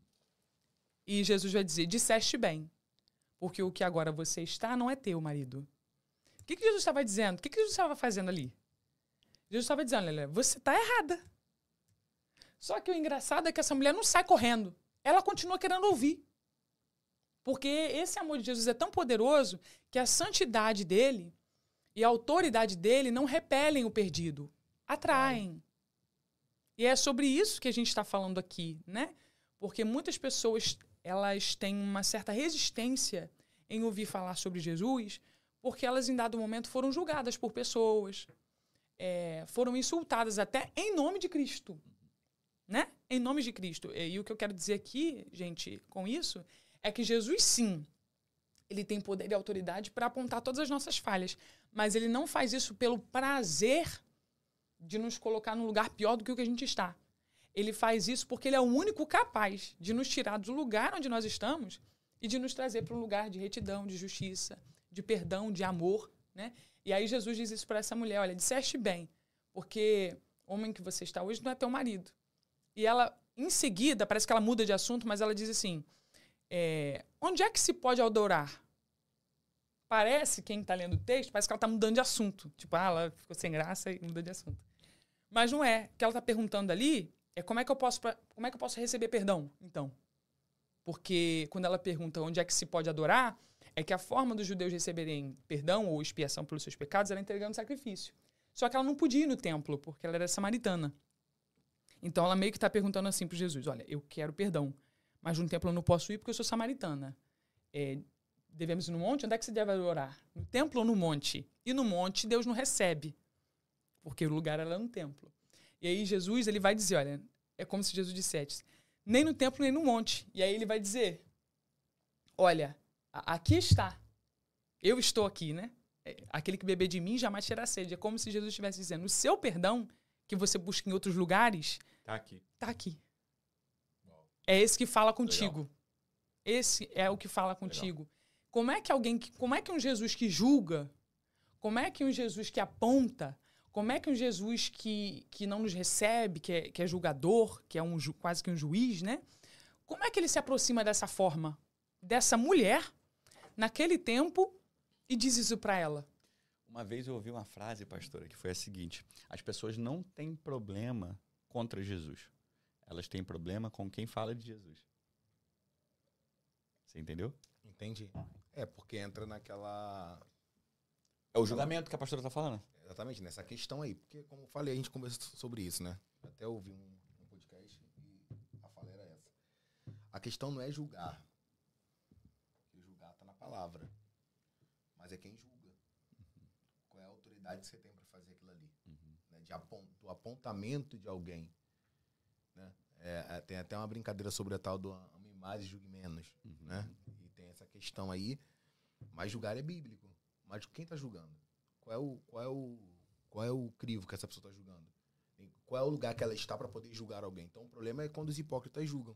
E Jesus vai dizer, disseste bem, porque o que agora você está não é teu marido. O que, que Jesus estava dizendo? O que, que Jesus estava fazendo ali? Jesus estava dizendo, olha, você está errada. Só que o engraçado é que essa mulher não sai correndo. Ela continua querendo ouvir. Porque esse amor de Jesus é tão poderoso que a santidade dele e a autoridade dele não repelem o perdido, atraem. E é sobre isso que a gente está falando aqui, né? Porque muitas pessoas, elas têm uma certa resistência em ouvir falar sobre Jesus, porque elas, em dado momento, foram julgadas por pessoas, é, foram insultadas até em nome de Cristo, né? Em nome de Cristo. E, e o que eu quero dizer aqui, gente, com isso, é que Jesus, sim, ele tem poder e autoridade para apontar todas as nossas falhas, mas ele não faz isso pelo prazer de nos colocar num lugar pior do que o que a gente está. Ele faz isso porque ele é o único capaz de nos tirar do lugar onde nós estamos e de nos trazer para um lugar de retidão, de justiça, de perdão, de amor, né? E aí Jesus diz isso para essa mulher, olha, disseste bem, porque o homem que você está hoje não é teu marido. E ela, em seguida, parece que ela muda de assunto, mas ela diz assim, é, onde é que se pode adorar? Parece, quem está lendo o texto, parece que ela está mudando de assunto. Tipo, ah, ela ficou sem graça e muda de assunto. Mas não é. O que ela está perguntando ali é como é que eu posso, como é que eu posso receber perdão, então? Porque quando ela pergunta onde é que se pode adorar, é que a forma dos judeus receberem perdão ou expiação pelos seus pecados era entregando sacrifício. Só que ela não podia ir no templo, porque ela era samaritana. Então ela meio que está perguntando assim para Jesus, olha, eu quero perdão, mas no templo eu não posso ir porque eu sou samaritana. É, devemos ir no monte? Onde é que se deve adorar? No templo ou no monte? E no monte Deus não recebe, porque o lugar era no templo. E aí Jesus ele vai dizer, olha, é como se Jesus dissesse, nem no templo nem no monte. E aí ele vai dizer, olha, aqui está, eu estou aqui, né? Aquele que beber de mim jamais terá sede. É como se Jesus estivesse dizendo, o seu perdão, que você busca em outros lugares, tá aqui. Tá aqui. É esse que fala contigo. Legal. Esse é o que fala contigo. Legal. Como é que alguém, que, como é que um Jesus que julga, como é que um Jesus que aponta, como é que um Jesus que, que não nos recebe, que é, que é julgador, que é um ju, quase que um juiz, né? Como é que ele se aproxima dessa forma, dessa mulher, naquele tempo, e diz isso para ela? Uma vez eu ouvi uma frase, pastora, que foi a seguinte: as pessoas não têm problema contra Jesus. Elas têm problema com quem fala de Jesus. Você entendeu? Entendi. É, porque entra naquela... É o julgamento que a pastora está falando. Exatamente, nessa questão aí. Porque, como eu falei, a gente conversou sobre isso, né? Eu até ouvi um, um podcast e a fala era essa. A questão não é julgar. Porque julgar está na palavra. Mas é quem julga. Uhum. Qual é a autoridade que você tem para fazer aquilo ali? Uhum. Né? De apont, do apontamento de alguém. Né? É, tem até uma brincadeira sobre a tal do ame mais e julgue menos. Uhum. Né? E tem essa questão aí. Mas julgar é bíblico. Mas quem está julgando? Qual é o, qual é o, qual é o crivo que essa pessoa está julgando? Qual é o lugar que ela está para poder julgar alguém? Então, o problema é quando os hipócritas julgam.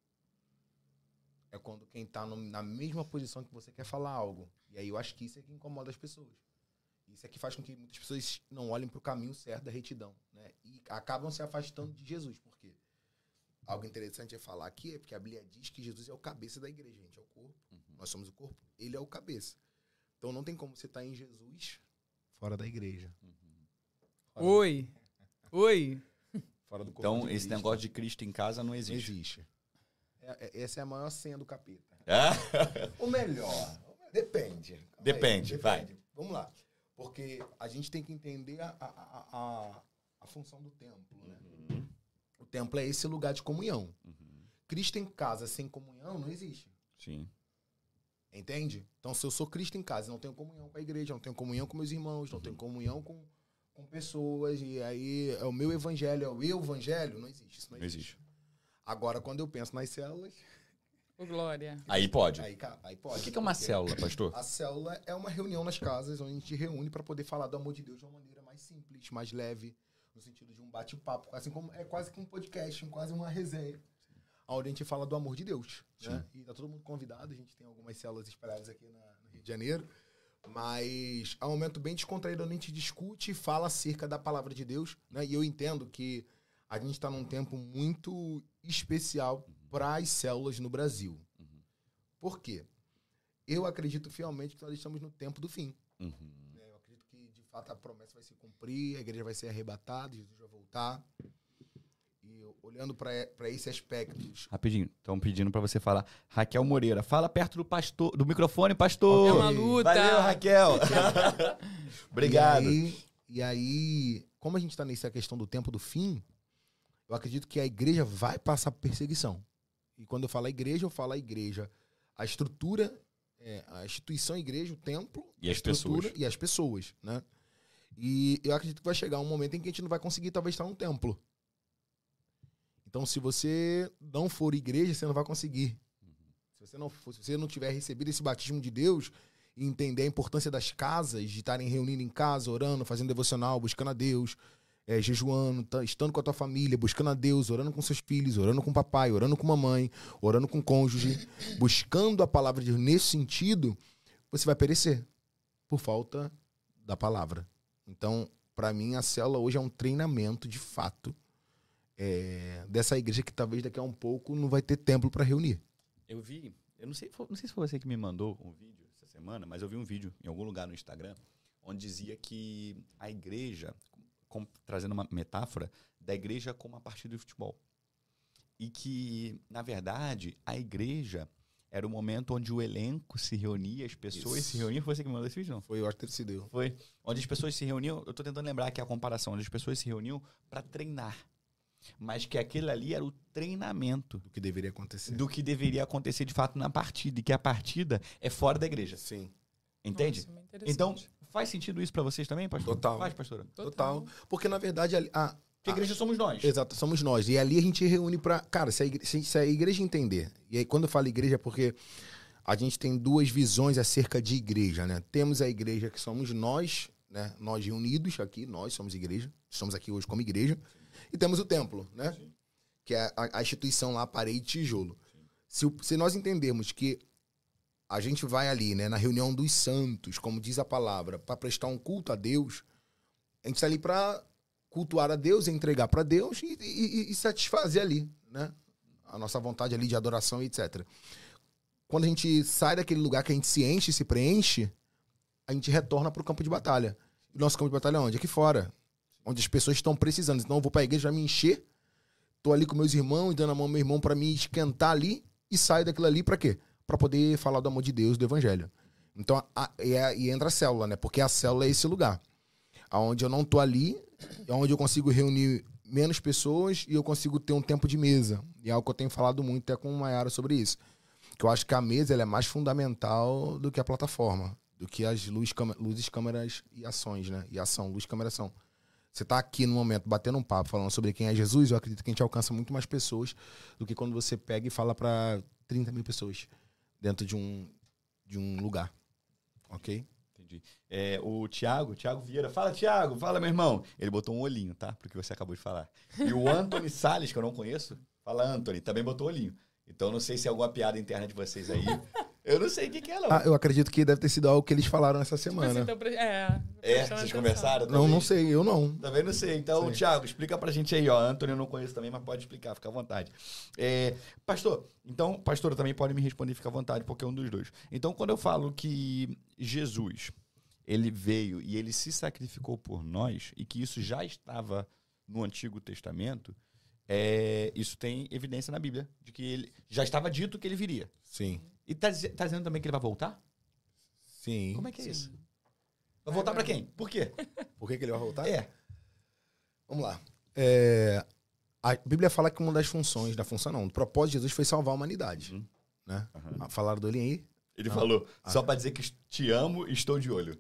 É quando quem está na mesma posição que você quer falar algo. E aí eu acho que isso é que incomoda as pessoas. Isso é que faz com que muitas pessoas não olhem para o caminho certo da retidão. Né? E acabam se afastando de Jesus. Por quê? Algo interessante é falar aqui é porque a Bíblia diz que Jesus é o cabeça da igreja. A gente é o corpo. Uhum. Nós somos o corpo. Ele é o cabeça. Então não tem como você estar em Jesus fora da igreja. Uhum. Fora Oi. Do... Oi. Fora do corpo. Então, esse negócio de Cristo em casa não existe. Não existe. É, é, essa é a maior senha do capeta. Ah? Ou melhor, depende. Depende, aí, vai. Depende. Vamos lá. Porque a gente tem que entender a, a, a, a função do templo. Né? Uhum. O templo é esse lugar de comunhão. Uhum. Cristo em casa sem comunhão não existe. Sim. Entende? Então, se eu sou Cristo em casa, não tenho comunhão com a igreja, não tenho comunhão com meus irmãos, não tenho comunhão com, com pessoas, e aí é o meu evangelho, é o eu evangelho, não existe. Isso não, não existe. existe. Agora, quando eu penso nas células... Ô, Glória. Aí pode. Aí, aí pode. O que é uma célula, pastor? A célula é uma reunião nas casas, onde a gente reúne para poder falar do amor de Deus de uma maneira mais simples, mais leve, no sentido de um bate-papo, assim como é quase que um podcast, quase uma resenha. Onde a gente fala do amor de Deus. Né? E tá todo mundo convidado. A gente tem algumas células espalhadas aqui na, no Rio de Janeiro. Mas é um momento bem descontraído onde a gente discute e fala acerca da palavra de Deus. Né? E eu entendo que a gente está num tempo muito especial para as células no Brasil. Uhum. Por quê? Eu acredito fielmente que nós estamos no tempo do fim. Uhum. Eu acredito que, de fato, a promessa vai se cumprir, a igreja vai ser arrebatada, Jesus vai voltar. E olhando para esse aspecto... Rapidinho, estão pedindo para você falar. Raquel Moreira, fala perto do pastor, do microfone, pastor. É uma luta. Valeu, Raquel. Obrigado. E aí, e aí, como a gente está nessa questão do tempo do fim, eu acredito que a igreja vai passar por perseguição. E quando eu falo a igreja, eu falo a igreja, a estrutura, é, a instituição a igreja, o templo, e as pessoas. pessoas. E as pessoas, né? E eu acredito que vai chegar um momento em que a gente não vai conseguir, talvez, estar num templo. Então, se você não for igreja, você não vai conseguir. Uhum. Se você não for, se você não tiver recebido esse batismo de Deus e entender a importância das casas, de estarem reunindo em casa, orando, fazendo devocional, buscando a Deus, é, jejuando, tá, estando com a tua família, buscando a Deus, orando com seus filhos, orando com o papai, orando com a mamãe, orando com o cônjuge, buscando a palavra de Deus nesse sentido, você vai perecer por falta da palavra. Então, para mim, a célula hoje é um treinamento de fato É, dessa igreja que talvez daqui a um pouco não vai ter templo para reunir. Eu vi, eu não sei, não sei se foi você que me mandou um vídeo essa semana, mas eu vi um vídeo em algum lugar no Instagram onde dizia que a igreja, com, trazendo uma metáfora, da igreja como a partida de futebol. E que, na verdade, a igreja era o momento onde o elenco se reunia, as pessoas Isso. se reuniam. Foi você que me mandou esse vídeo, não? Foi, eu acho que ele se deu. Foi. Onde as pessoas se reuniam, eu estou tentando lembrar aqui a comparação, onde as pessoas se reuniam para treinar. Mas que aquele ali era o treinamento do que deveria acontecer. Do que deveria acontecer de fato na partida. E que a partida é fora da igreja. Sim. Entende? Nossa, então, faz sentido isso para vocês também, pastor? Total. Faz, pastora? Total. Total. Porque, na verdade, a, a, Porque a igreja somos nós. Exato, somos nós. E ali a gente reúne para... Cara, se a, igreja, se, se a igreja entender... E aí, quando eu falo igreja, é porque a gente tem duas visões acerca de igreja, né? Temos a igreja que somos nós, né? Nós reunidos aqui, nós somos igreja. Estamos aqui hoje como igreja. E temos o templo, né? Sim. Que é a, a instituição lá, parede e tijolo. Se, se nós entendermos que a gente vai ali, né, na reunião dos santos, como diz a palavra, para prestar um culto a Deus, a gente está ali para cultuar a Deus, entregar para Deus e, e, e satisfazer ali, né, a nossa vontade ali de adoração e etcétera. Quando a gente sai daquele lugar que a gente se enche, se preenche, a gente retorna para o campo de batalha. E o nosso campo de batalha é onde? Aqui fora. Onde as pessoas estão precisando. Então eu vou para a igreja, me encher, tô ali com meus irmãos, dando a mão ao meu irmão para me esquentar ali e saio daquilo ali para quê? Para poder falar do amor de Deus, do evangelho. Então, a, e, e entra a célula, né? Porque a célula é esse lugar. Onde eu não tô ali, é onde eu consigo reunir menos pessoas e eu consigo ter um tempo de mesa. E é algo que eu tenho falado muito até com o Maiara sobre isso. Que eu acho que a mesa ela é mais fundamental do que a plataforma. Do que as luz, luzes, câmeras e ações, né? E ação, luz, câmera, ação. Você tá aqui no momento batendo um papo, falando sobre quem é Jesus, eu acredito que a gente alcança muito mais pessoas do que quando você pega e fala para trinta mil pessoas dentro de um, de um lugar. Ok? Entendi. É, o Thiago, Thiago Vieira. Fala, Thiago. Fala, meu irmão. Ele botou um olhinho, tá? Porque você acabou de falar. E o Anthony Salles, que eu não conheço. Fala, Anthony. Também botou olhinho. Então, não sei se é alguma piada interna de vocês aí. Eu não sei o que, que é, não. Ah, eu acredito que deve ter sido algo que eles falaram essa semana. Tipo assim, então, é, é, vocês conversaram? Não, também? não sei. Eu não. Também não sei. Então, Sim. Thiago, explica pra gente aí, ó. Anthony eu não conheço também, mas pode explicar. Fica à vontade. É, pastor, então, pastora também pode me responder, fica à vontade, porque é um dos dois. Então, quando eu falo que Jesus, ele veio e ele se sacrificou por nós e que isso já estava no Antigo Testamento, é, isso tem evidência na Bíblia, de que ele já estava dito que ele viria. Sim. E tá, tá dizendo também que ele vai voltar? Sim. Como é que é Sim. isso? Vai voltar pra quem? Por quê? Por que, que ele vai voltar? É. Vamos lá. É, a Bíblia fala que uma das funções, da função não, o propósito de Jesus foi salvar a humanidade. Uhum. Né? Uhum. Falaram do olhinho aí? Ele Não. falou, Ah. só pra dizer que te amo e estou de olho.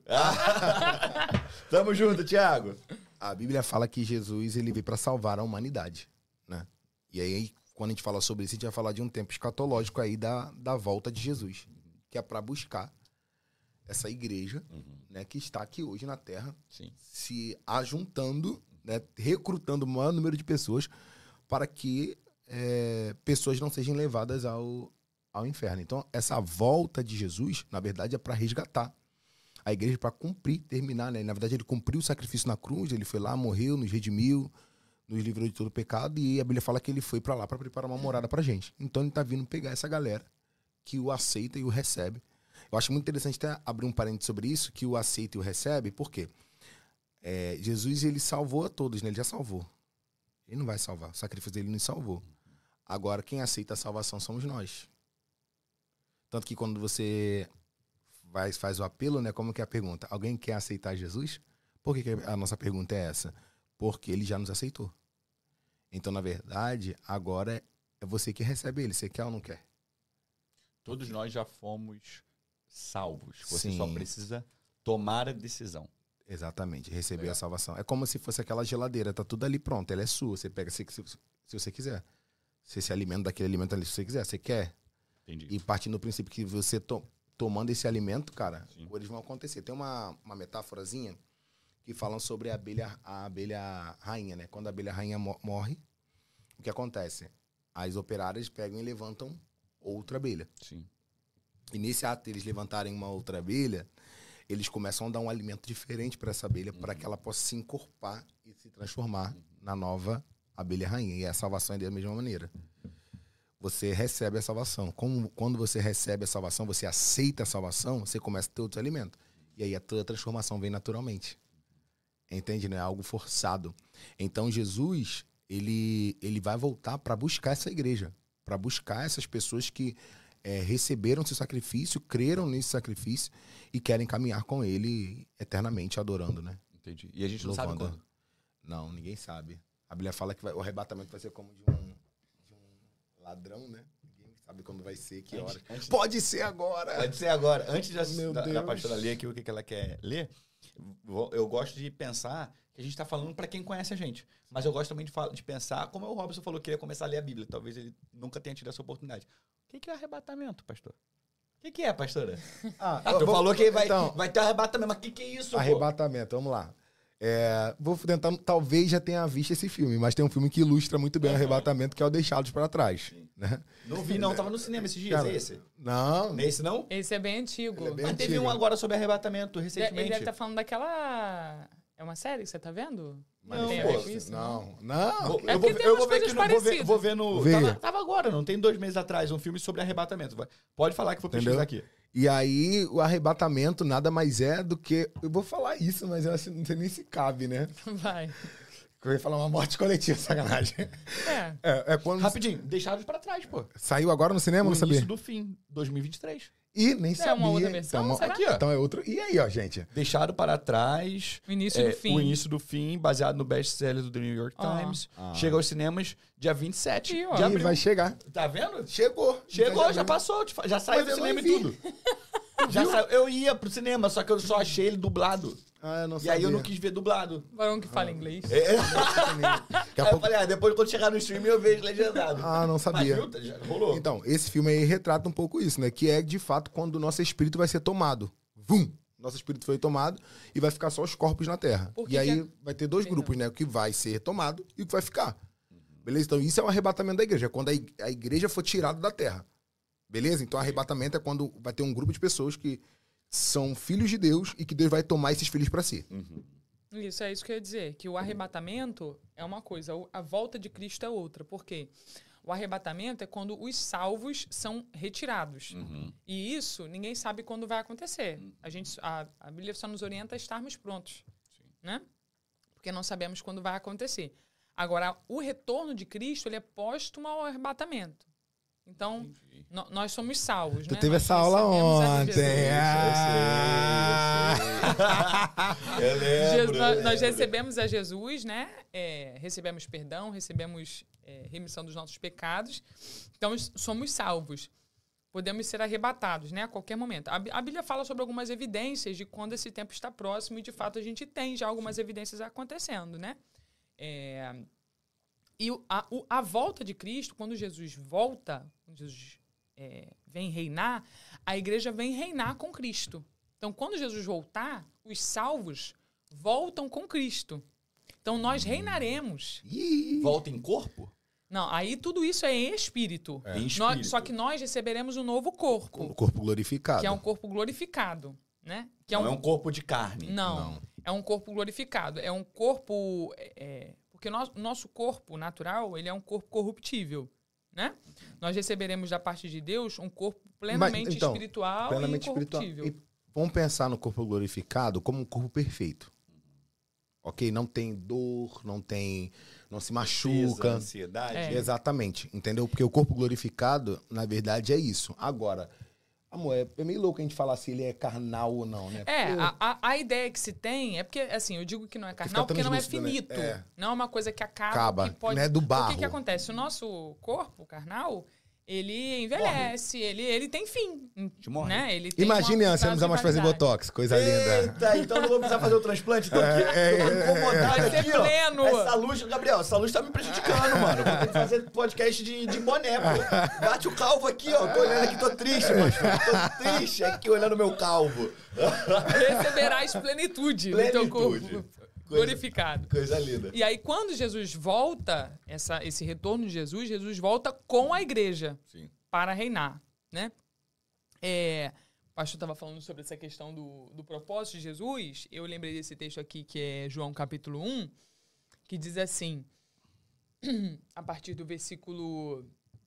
Tamo junto, Thiago. A Bíblia fala que Jesus ele veio para salvar a humanidade. Né? E aí, quando a gente fala sobre isso, a gente vai falar de um tempo escatológico aí da, da volta de Jesus. Que é para buscar essa igreja Uhum. né, que está aqui hoje na Terra, Sim. se ajuntando, né, recrutando o maior número de pessoas para que é, pessoas não sejam levadas ao, ao inferno. Então, essa volta de Jesus, na verdade, é para resgatar a igreja, para cumprir, terminar. Né? Na verdade, ele cumpriu o sacrifício na cruz, ele foi lá, morreu, nos redimiu, nos livrou de todo o pecado, e a Bíblia fala que ele foi para lá para preparar uma morada para a gente. Então, ele está vindo pegar essa galera que o aceita e o recebe. Eu acho muito interessante até abrir um parênteses sobre isso, que o aceita e o recebe, por quê? É, Jesus, ele salvou a todos, né? Ele já salvou. Ele não vai salvar, o sacrifício dele nos salvou. Agora, quem aceita a salvação somos nós. Tanto que quando você vai, faz o apelo, né? Como que é a pergunta? Alguém quer aceitar Jesus? Por que, que a nossa pergunta é essa? Porque ele já nos aceitou. Então, na verdade, agora é você que recebe ele. Você quer ou não quer? Todos nós já fomos salvos. Você Sim. só precisa tomar a decisão. Exatamente, receber Legal. a salvação. É como se fosse aquela geladeira, tá tudo ali pronto, ela é sua. Você pega se, se, se você quiser. Você se alimenta daquele alimento ali se você quiser. Você quer? Entendi. E partindo do princípio que você to, tomando esse alimento, cara, Sim. coisas vão acontecer. Tem uma, uma metáforazinha que falam sobre a abelha, a abelha rainha, né? Quando a abelha rainha mo- morre, o que acontece? As operárias pegam e levantam outra abelha. Sim. E nesse ato de eles levantarem uma outra abelha, eles começam a dar um alimento diferente para essa abelha, Uhum. para que ela possa se encorpar e se transformar uhum. na nova abelha rainha. E a salvação é da mesma maneira. Você recebe a salvação. Como, quando você recebe a salvação, você aceita a salvação, você começa a ter outros alimentos. E aí a tua transformação vem naturalmente. Entende? Não é algo forçado. Então Jesus, ele, ele vai voltar para buscar essa igreja, para buscar essas pessoas que é, receberam seu sacrifício, creram nesse sacrifício e querem caminhar com ele eternamente, adorando, né? Entendi. E a gente não sabe Louvando. quando. Não, ninguém sabe. A Bíblia fala que vai- o arrebatamento vai ser como de um, de um ladrão, né? Ninguém sabe quando vai ser, que Antes- hora. antes- Pode ser agora! Pode ser agora. Antes da, Meu da, da Deus. pastora ler aqui o que, que ela quer ler, vou- eu gosto de pensar que a gente está falando para quem conhece a gente. Mas eu gosto também de, fa- de pensar, como o Robson falou que ia começar a ler a Bíblia. Talvez ele nunca tenha tido essa oportunidade. O que, que é arrebatamento, pastor? O que, que é, pastora? Ah, Ah, tu falou que vai, então, vai ter arrebatamento, mas o que, que é isso, pô? arrebatamento, vamos lá. É, vou tentar, talvez já tenha visto esse filme, mas tem um filme que ilustra muito bem o arrebatamento, que é o Deixados para Trás. Né? Não vi, não. Tava no cinema esses dias, Cara, é esse? Não. Nesse não? Esse é bem antigo. Ele é bem Mas teve antigo. um agora sobre arrebatamento Ele recentemente. deve estar falando daquela... É uma série que você tá vendo? Não, tem a pô, ver com isso? Não, não. Vou- É eu porque vou, tem eu umas vou ver coisas aqui no, vou ver, parecidas. vou ver no. Vê. Tava, tava agora, não tem dois meses atrás, um filme sobre arrebatamento. Vai- Pode falar que eu vou pesquisar Entendeu? aqui. E aí, o arrebatamento nada mais é do que... Eu vou falar isso, mas eu acho que não sei nem se cabe, né? Vai. Eu ia falar uma morte coletiva, sacanagem. É. É, é quando... Rapidinho, deixados pra trás, pô. Saiu agora no cinema, O não sabia? início do fim, dois mil e vinte e três. E nem sabia. uma outra versão, Então, será? Aqui, ó. então é outro... E aí, ó, gente? Deixado para trás. O início é, do fim. O início do fim, baseado no best-seller do The New York Ah. Times. Ah. Chega aos cinemas dia vinte e sete Ih, ó. de E abril. vai chegar. Tá vendo? Chegou. Chegou, Então já viu. passou, já saiu Mas do eu cinema não e vi. tudo. Já saiu. Eu ia pro cinema, só que eu só achei ele dublado. Ah, eu não E sabia. aí eu não quis ver dublado. Varão que fala inglês. É. Daqui a Aí eu pouco... falei, ah, depois quando chegar no stream eu vejo legendado. Ah, não sabia. Mas viu, já rolou. Então, esse filme aí retrata um pouco isso, né? Que é, de fato, quando o nosso espírito vai ser tomado. Vum! Nosso espírito foi tomado e vai ficar só os corpos na Terra. Por que E aí que é- vai ter dois Perdão. grupos, né? O que vai ser tomado e o que vai ficar. Beleza? Então, isso é o arrebatamento da igreja. É quando a ig- a igreja for tirada da Terra. Beleza? Então, arrebatamento é quando vai ter um grupo de pessoas que são filhos de Deus e que Deus vai tomar esses filhos para si. Isso, é isso que eu ia dizer. Que o arrebatamento é uma coisa, o- a volta de Cristo é outra. Por quê? O arrebatamento é quando os salvos são retirados. E isso, ninguém sabe quando vai acontecer. A, gente, a, a Bíblia só nos orienta a estarmos prontos. Né? Porque não sabemos quando vai acontecer. Agora, o retorno de Cristo, ele é póstumo ao arrebatamento. Então, no- nós somos salvos, Tu né? teve Nós essa aula recebemos a ontem. Jesus. Ah! Eu lembro. Jesus- eu nós, nós lembro. recebemos a Jesus, né? É, recebemos perdão, recebemos é, remissão dos nossos pecados. Então, s- somos salvos. Podemos ser arrebatados, né? A qualquer momento. A, Bí- a Bíblia fala sobre algumas evidências de quando esse tempo está próximo e, de fato, a gente tem já algumas evidências acontecendo, né? É, e o- a, o- a volta de Cristo, quando Jesus volta, quando Jesus é, vem reinar, a igreja vem reinar com Cristo. Então, quando Jesus voltar, os salvos voltam com Cristo. Então, nós reinaremos. Ih! Volta em corpo? Não, aí tudo isso é em espírito. Em Nós- espírito. só que nós receberemos um novo corpo, O corpo glorificado. que é um corpo glorificado, né? Que Não é um corpo de carne. Não, Não. é um corpo glorificado. É um corpo... é, é, porque o nosso, nosso corpo natural, ele é um corpo corruptível, né? Nós receberemos da parte de Deus um corpo plenamente Mas, então, espiritual plenamente e incorruptível. espiritual. E vamos pensar no corpo glorificado como um corpo perfeito. Ok? Não tem dor, não tem... Não se machuca. Tristeza, ansiedade. É. Exatamente, entendeu? Porque o corpo glorificado, na verdade, é isso. Agora, amor, é, é meio louco a gente falar se ele é carnal ou não, né? É, Porque- a, a, a ideia que se tem é porque, assim, eu digo que não é carnal fica porque não é translúcido, né? finito. É. Não é uma coisa que acaba, Acaba, que pode... não é do O que, barro. que acontece? O nosso corpo carnal, ele envelhece, ele, ele tem fim, Te morre. né? Ele tem Imagine uma antes, você não precisa mais fazer validade. botox, coisa linda. Eita, então não vou precisar fazer o transplante. Tô aqui, É, tô é, incomodado Vai ser aqui, ó. pleno. Essa luz, Gabriel, essa luz tá me prejudicando, mano. Vou ter que fazer podcast de, de boné, pô. Bate o calvo aqui, ó. Tô olhando aqui, tô triste, mano. Tô triste aqui olhando meu calvo. Receberás plenitude, no teu Plenitude. corpo glorificado. Coisa linda. E aí, quando Jesus volta, essa, esse retorno de Jesus, Jesus volta com a igreja Sim. para reinar, né? É, o pastor estava falando sobre essa questão do, do propósito de Jesus. Eu lembrei desse texto aqui, que é João capítulo um, que diz assim, a partir do versículo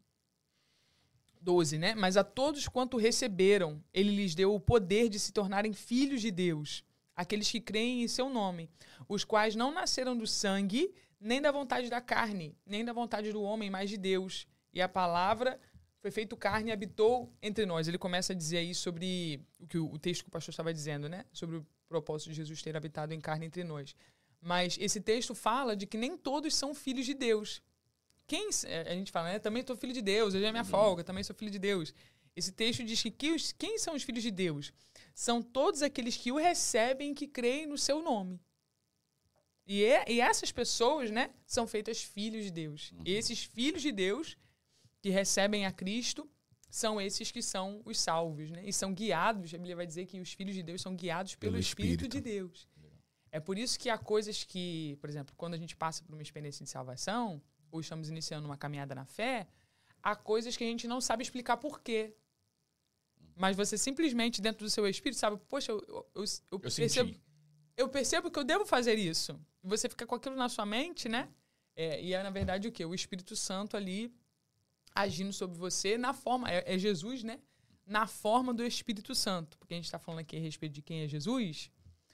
doze, né? Mas a todos quanto receberam, ele lhes deu o poder de se tornarem filhos de Deus, aqueles que creem em seu nome, os quais não nasceram do sangue, nem da vontade da carne, nem da vontade do homem, mas de Deus. E a palavra foi feito carne e habitou entre nós. Ele começa a dizer aí sobre o que o, o texto que o pastor estava dizendo, né? Sobre o propósito de Jesus ter habitado em carne entre nós. Mas esse texto fala de que nem todos são filhos de Deus. Quem, a gente fala, né? Também sou filho de Deus, hoje é minha folga, também sou filho de Deus. Esse texto diz que, que os, quem são os filhos de Deus? São todos aqueles que o recebem e que creem no seu nome. E, é, e essas pessoas, né, são feitas filhos de Deus. E esses filhos de Deus que recebem a Cristo são esses que são os salvos, né? E são guiados, a Bíblia vai dizer que os filhos de Deus são guiados pelo, Pelo Espírito, Espírito. de Deus. É por isso que há coisas que, por exemplo, quando a gente passa por uma experiência de salvação, ou estamos iniciando uma caminhada na fé, há coisas que a gente não sabe explicar por quê. Mas você simplesmente, dentro do seu espírito, sabe, poxa, eu, eu, eu, eu, Eu percebo, senti. eu percebo que eu devo fazer isso. E você fica com aquilo na sua mente, né? É, e é, na verdade, o quê? O Espírito Santo ali agindo sobre você na forma... É, é Jesus, né? Na forma do Espírito Santo. Porque a gente está falando aqui a respeito de quem é Jesus.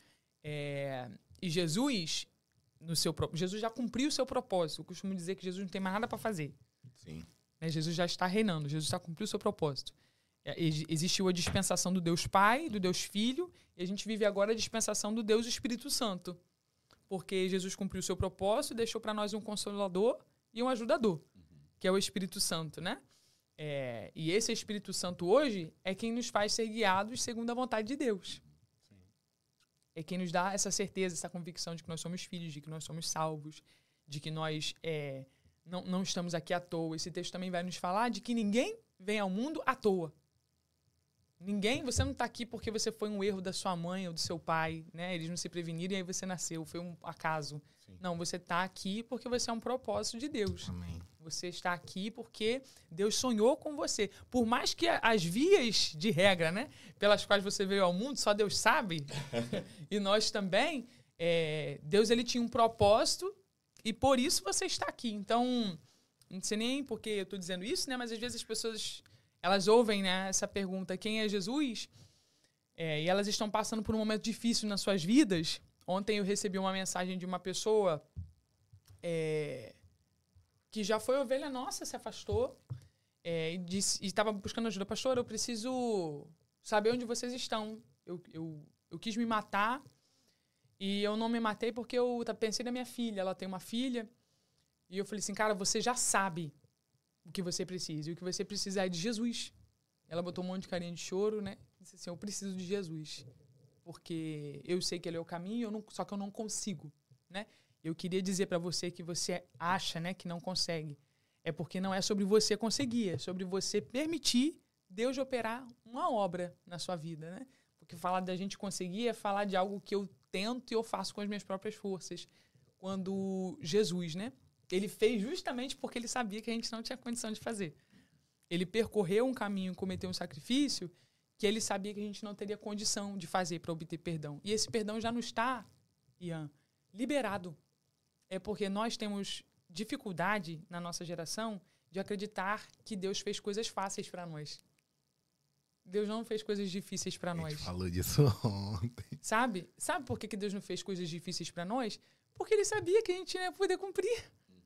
É, e Jesus, no seu, Jesus já cumpriu o seu propósito. Eu costumo dizer que Jesus não tem mais nada para fazer. Sim. Né? Jesus já está reinando. Jesus já cumpriu o seu propósito. É, existiu a dispensação do Deus Pai, do Deus Filho, e a gente vive agora a dispensação do Deus Espírito Santo. Porque Jesus cumpriu o seu propósito e deixou para nós um consolador e um ajudador, que é o Espírito Santo, né? É, e esse Espírito Santo hoje é quem nos faz ser guiados segundo a vontade de Deus. Sim. É quem nos dá essa certeza, essa convicção de que nós somos filhos, de que nós somos salvos, de que nós é, não, não estamos aqui à toa. Esse texto também vai nos falar de que ninguém vem ao mundo à toa. Ninguém, você não está aqui porque você foi um erro da sua mãe ou do seu pai, né? Eles não se preveniram e aí você nasceu, foi um acaso. Sim. Não, você está aqui porque você é um propósito de Deus. Amém. Você está aqui porque Deus sonhou com você. Por mais que as vias de regra, né, pelas quais você veio ao mundo, só Deus sabe, e nós também, é, Deus ele tinha um propósito e por isso você está aqui. Então, não sei nem por que eu estou dizendo isso, né, mas às vezes as pessoas... Elas ouvem, né, essa pergunta, quem é Jesus? É, e elas estão passando por um momento difícil nas suas vidas. Ontem eu recebi uma mensagem de uma pessoa é, que já foi ovelha nossa, se afastou, é, e estava buscando ajuda. Pastor, eu preciso saber onde vocês estão. Eu, eu, eu quis me matar e eu não me matei porque eu pensei na minha filha. Ela tem uma filha. E eu falei assim, cara, você já sabe o que você precisa. E o que você precisa é de Jesus. Ela botou um monte de carinha de choro, né? Disse assim, eu preciso de Jesus. Porque eu sei que ele é o caminho, eu não, só que eu não consigo, né? Eu queria dizer para você que você acha, né, que não consegue. É porque não é sobre você conseguir, é sobre você permitir Deus operar uma obra na sua vida, né? Porque falar da gente conseguir é falar de algo que eu tento e eu faço com as minhas próprias forças. Quando Jesus, né? Ele fez justamente porque ele sabia que a gente não tinha condição de fazer. Ele percorreu um caminho, cometeu um sacrifício que ele sabia que a gente não teria condição de fazer para obter perdão. E esse perdão já não está, Ian, liberado. É porque nós temos dificuldade na nossa geração de acreditar que Deus fez coisas fáceis para nós. Deus não fez coisas difíceis para nós. A gente falou disso ontem. Sabe? Sabe por que Deus não fez coisas difíceis para nós? Porque ele sabia que a gente não ia poder cumprir.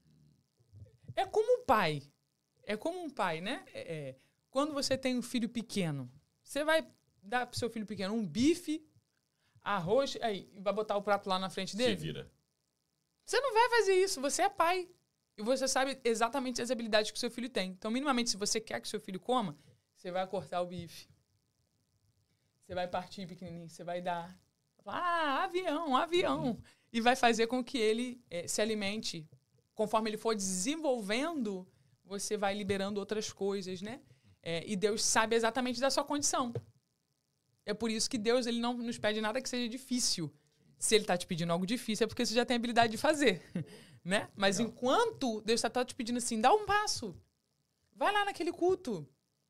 É como um pai. É como um pai, né? É, é, quando você tem um filho pequeno, você vai dar pro seu filho pequeno um bife, arroz, aí vai botar o prato lá na frente dele? Se vira. Você não vai fazer isso, você é pai. E você sabe exatamente as habilidades que o seu filho tem. Então, minimamente, se você quer que o seu filho coma, você vai cortar o bife. Você vai partir pequenininho, você vai dar... Ah, avião, avião. Uhum. E vai fazer com que ele é, se alimente. Conforme ele for desenvolvendo, você vai liberando outras coisas, né? É, e Deus sabe exatamente da sua condição. É por isso que Deus ele não nos pede nada que seja difícil. Se ele está te pedindo algo difícil, é porque você já tem a habilidade de fazer. Né? Mas Legal. Enquanto Deus está te pedindo assim, dá um passo. Vai lá naquele culto.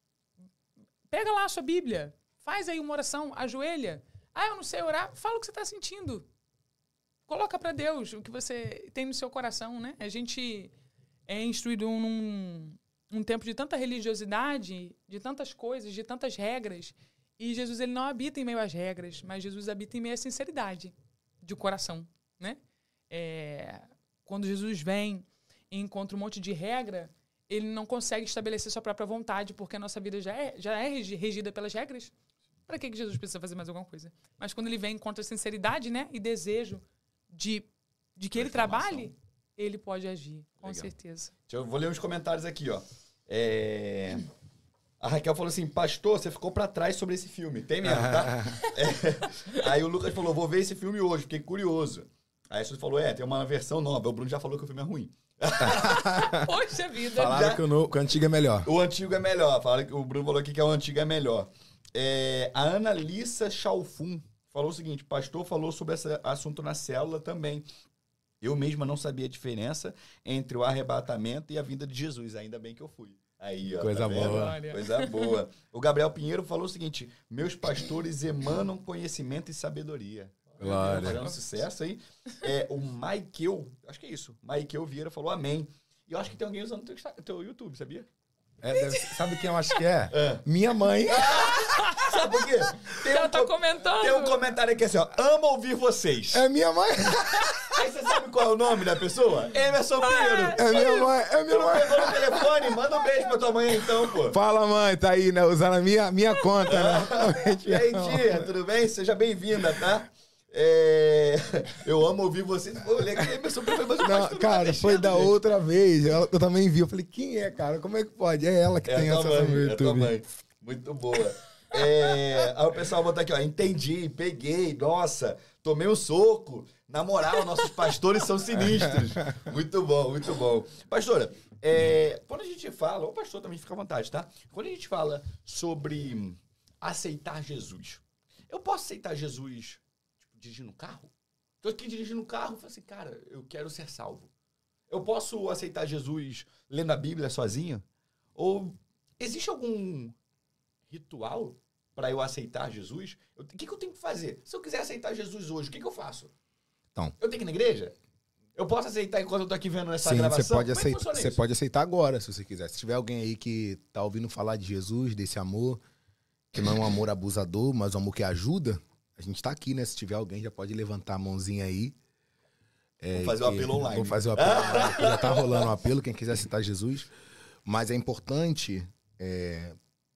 Pega lá a sua Bíblia. Faz aí uma oração, ajoelha. Ah, eu não sei orar. Fala o que você está sentindo. Coloca para Deus o que você tem no seu coração, né? A gente é instruído num um tempo de tanta religiosidade, de tantas coisas, de tantas regras. E Jesus ele não habita em meio às regras, mas Jesus habita em meio à sinceridade de coração, né? É, quando Jesus vem e encontra um monte de regra, ele não consegue estabelecer sua própria vontade, porque a nossa vida já é, já é regida pelas regras. Para que Jesus precisa fazer mais alguma coisa? Mas quando ele vem e encontra sinceridade, né, e desejo de, de que ele trabalhe, ele pode agir, com Legal. Certeza. Eu vou ler uns comentários aqui, ó. É... A Raquel falou assim, pastor, você ficou pra trás sobre esse filme. Tem mesmo, tá? É... Aí o Lucas falou, vou ver esse filme hoje, fiquei curioso. Aí a Suzy falou, é, tem uma versão nova. O Bruno já falou que o filme é ruim. Poxa vida. Falaram já... que, o no... que o antigo é melhor. O antigo é melhor. Falaram que o Bruno falou aqui que o antigo é melhor. É... A Ana Lissa Chalfun falou o seguinte, pastor falou sobre esse assunto na célula também. Eu mesma não sabia a diferença entre o arrebatamento e a vinda de Jesus. Ainda bem que eu fui. Aí, ó, Coisa tá vendo? boa. Coisa boa. O Gabriel Pinheiro falou o seguinte, meus pastores emanam conhecimento e sabedoria. Glória. Fazendo sucesso aí. É, o Michael, acho que é isso, Michael Vieira falou amém. E eu acho que tem alguém usando o teu, teu YouTube, sabia? É, deve- sabe quem eu acho que é? É. Minha mãe. Sabe por quê? Tem Ela um, tá co- comentando. tem um comentário aqui assim, ó, amo ouvir vocês. É minha mãe. Aí você sabe qual é o nome da pessoa? Emerson Pinheiro. É minha mãe. É Tu minha não mãe. pegou no telefone? Manda um beijo pra tua mãe então, pô. Fala, mãe. Tá aí, né? Usando a minha, minha conta, né? E aí, tia, tudo bem? Seja bem-vinda, tá? É... Eu amo ouvir vocês. Pô, legal, Emerson Pinheiro, mas o Não, pastor cara, tá foi deixando, da gente. outra vez. Eu, eu também vi. Eu falei, quem é, cara? Como é que pode? É ela que É tem a tua acesso ao meu mãe, é a tua YouTube. mãe. Muito boa. É, aí o pessoal botou aqui, ó, entendi, peguei, nossa, tomei um soco. Na moral, nossos pastores são sinistros. Muito bom, muito bom. Pastora, é, quando a gente fala, o pastor também fica à vontade, tá? Quando a gente fala sobre aceitar Jesus, eu posso aceitar Jesus tipo, dirigindo um carro? Tô aqui dirigindo um carro e falo assim, cara, eu quero ser salvo. Eu posso aceitar Jesus lendo a Bíblia sozinho? Ou existe algum ritual para eu aceitar Jesus? Eu- O que, que eu tenho que fazer? Se eu quiser aceitar Jesus hoje, o que, que eu faço? Então. Eu tenho que ir na igreja? Eu posso aceitar enquanto eu tô aqui vendo essa Sim, gravação? você pode, Como é que aceitar, funciona você isso? pode aceitar agora, se você quiser. Se tiver alguém aí que tá ouvindo falar de Jesus, desse amor, que não é um amor abusador, mas um amor que ajuda, a gente tá aqui, né? Se tiver alguém, já pode levantar a mãozinha aí. É, Vou fazer o que- apelo online. Vou fazer o apelo online. que Já tá rolando o apelo, quem quiser citar Jesus. Mas é importante... é,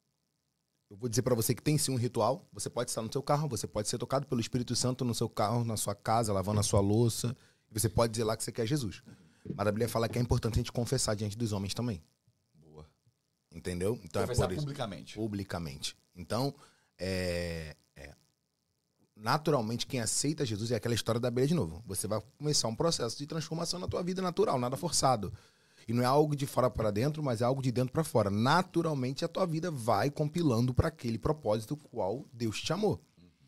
eu vou dizer pra você que tem sim um ritual. Você pode estar no seu carro, você pode ser tocado pelo Espírito Santo no seu carro, na sua casa, lavando a sua louça. E você pode dizer lá que você quer Jesus. Mas a Bíblia fala que é importante a gente confessar diante dos homens também. Boa. Entendeu? Então Confessar é por isso. publicamente. Publicamente. Então, é, é, naturalmente, quem aceita Jesus é aquela história da abelha de novo. Você vai começar um processo de transformação na tua vida natural, nada forçado. E não é algo de fora para dentro, mas é algo de dentro para fora. Naturalmente, a tua vida vai compilando para aquele propósito qual Deus te chamou.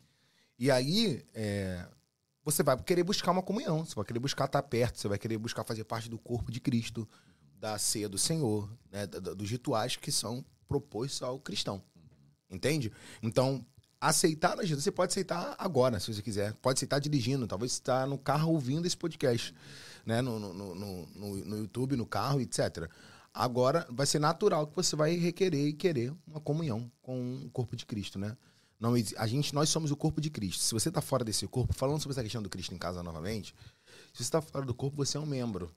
E aí, é, você vai querer buscar uma comunhão, você vai querer buscar estar perto, você vai querer buscar fazer parte do corpo de Cristo, da ceia do Senhor, né, da- da- dos rituais que são propostos ao cristão. Entende? Então, aceitar a Jesus, você pode aceitar agora, se você quiser. Pode aceitar dirigindo, talvez você está no carro ouvindo esse podcast, né? No, no, no, no, no YouTube, no carro, etcétera. Agora, vai ser natural que você vai requerer e querer uma comunhão com o corpo de Cristo, né? Não, exi- a gente, nós somos o corpo de Cristo. Se você está fora desse corpo, falando sobre essa questão do Cristo em casa novamente, se você está fora do corpo, você é um membro.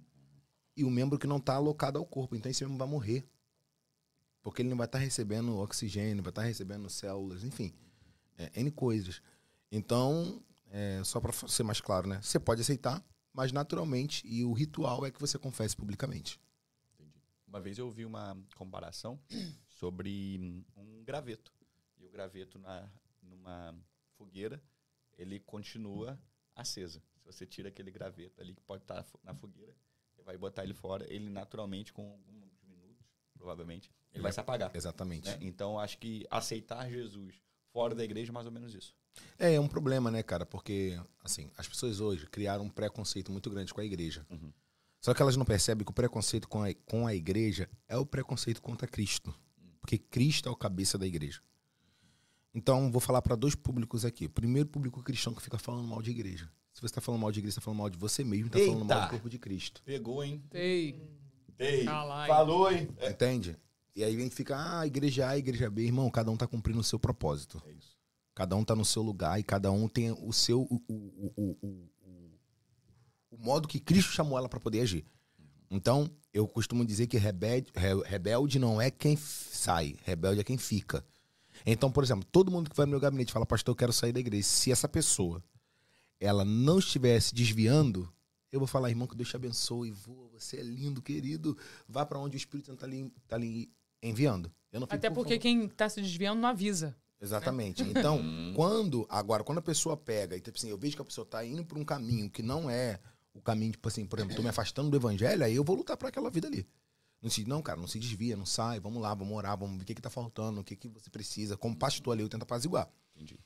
E o membro que não está alocado ao corpo, então esse membro vai morrer. Porque ele não vai estar recebendo oxigênio, vai estar recebendo células, enfim, é, N coisas. Então, é, só para ser mais claro, né? Você pode aceitar, mas naturalmente, e o ritual é que você confesse publicamente. Entendi. Uma vez eu ouvi uma comparação sobre um graveto. E o graveto na, numa fogueira, ele continua acesa. Se você tira aquele graveto ali que pode estar na fogueira, você vai botar ele fora, ele naturalmente, com alguns minutos, provavelmente, ele vai se apagar. Exatamente. Né? Então, acho que aceitar Jesus fora da igreja é mais ou menos isso. É, é um problema, né, cara? Porque, assim, as pessoas hoje criaram um preconceito muito grande com a igreja. Uhum. Só que elas não percebem que o preconceito com a, com a igreja é o preconceito contra Cristo. Porque Cristo é o cabeça da igreja. Então, vou falar para dois públicos aqui. Primeiro, público cristão que fica falando mal de igreja. Se você está falando mal de igreja, você está falando mal de você mesmo, está falando mal Eita! do corpo de Cristo. Pegou, hein? Ei, Ei, Caralho. falou, hein? É, Entende? E aí vem ficar, ah, igreja A, igreja B. Irmão, cada um tá cumprindo o seu propósito. é isso. Cada um tá no seu lugar e cada um tem o seu... O, o, o, o, o, o modo que Cristo chamou ela para poder agir. Então, eu costumo dizer que rebelde, re- rebelde não é quem f- sai, rebelde é quem fica. Então, por exemplo, todo mundo que vai no meu gabinete fala, pastor, eu quero sair da igreja. Se essa pessoa, ela não estivesse desviando, eu vou falar, irmão, que Deus te abençoe, voa, você é lindo, querido, vá para onde o Espírito Santo tá ali, tá ali enviando. Eu não fico até com porque fome. quem tá se desviando não avisa. Exatamente. Então, quando, agora, quando a pessoa pega, e tipo assim, eu vejo que a pessoa tá indo por um caminho que não é o caminho, tipo assim, por exemplo, tô me afastando do evangelho, aí eu vou lutar para aquela vida ali. Não, se, não, cara, não se desvia, não sai, vamos lá, vamos orar, vamos ver o que que tá faltando, o que que você precisa. Como pastor ali, eu tento apaziguar. Entendi.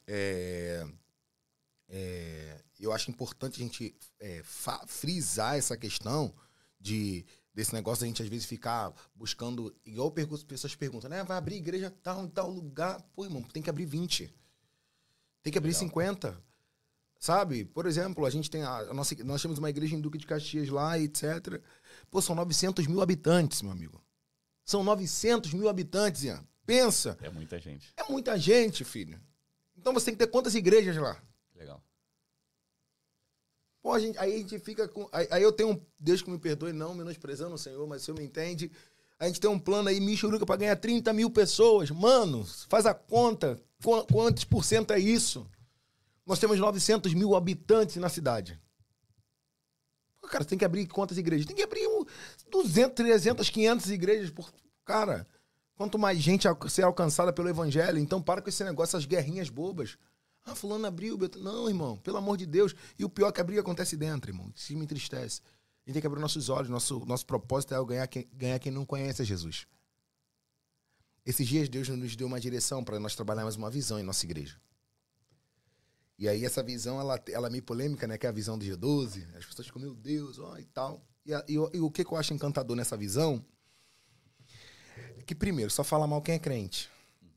é, é, eu acho importante a gente é, fa- frisar essa questão de, desse negócio da gente às vezes ficar buscando, igual as pessoas perguntam, né? Vai abrir igreja tal, em tal lugar. Pô, irmão, tem que abrir vinte. Tem que abrir Legal. cinquenta. Sabe? Por exemplo, a gente tem a, a nossa, nós temos uma igreja em Duque de Caxias lá, etcétera. Pô, são novecentos mil habitantes, meu amigo. São novecentos mil habitantes, Ian. Pensa. É muita gente. É muita gente, filho. Então você tem que ter quantas igrejas lá? Legal. Pô, a gente, aí a gente fica com... Aí, aí eu tenho um... Deus que me perdoe, não menosprezando o Senhor, mas o Senhor me entende. A gente tem um plano aí, Michuruca, pra ganhar trinta mil pessoas. Mano, faz a conta. Qu- Quantos por cento é isso? Nós temos novecentos mil habitantes na cidade. Pô, cara, tem que abrir quantas igrejas? Tem que abrir um duzentas, trezentas, quinhentas igrejas por... Cara, quanto mais gente al- ser alcançada pelo evangelho, então para com esse negócio, essas guerrinhas bobas. Ah, fulano abriu, Beto. Não, irmão, pelo amor de Deus. E o pior é que a briga acontece dentro, irmão. Isso me entristece. A gente tem que abrir nossos olhos. Nosso, nosso propósito é ganhar quem, ganhar quem não conhece a Jesus. Esses dias Deus nos deu uma direção para nós trabalharmos uma visão em nossa igreja. E aí essa visão, ela, ela é meio polêmica, né? Que é a visão do G doze. As pessoas ficam, meu Deus, ó, e tal. E, a, e, o- e o que, que eu acho encantador nessa visão? É que, primeiro, só fala mal quem é crente.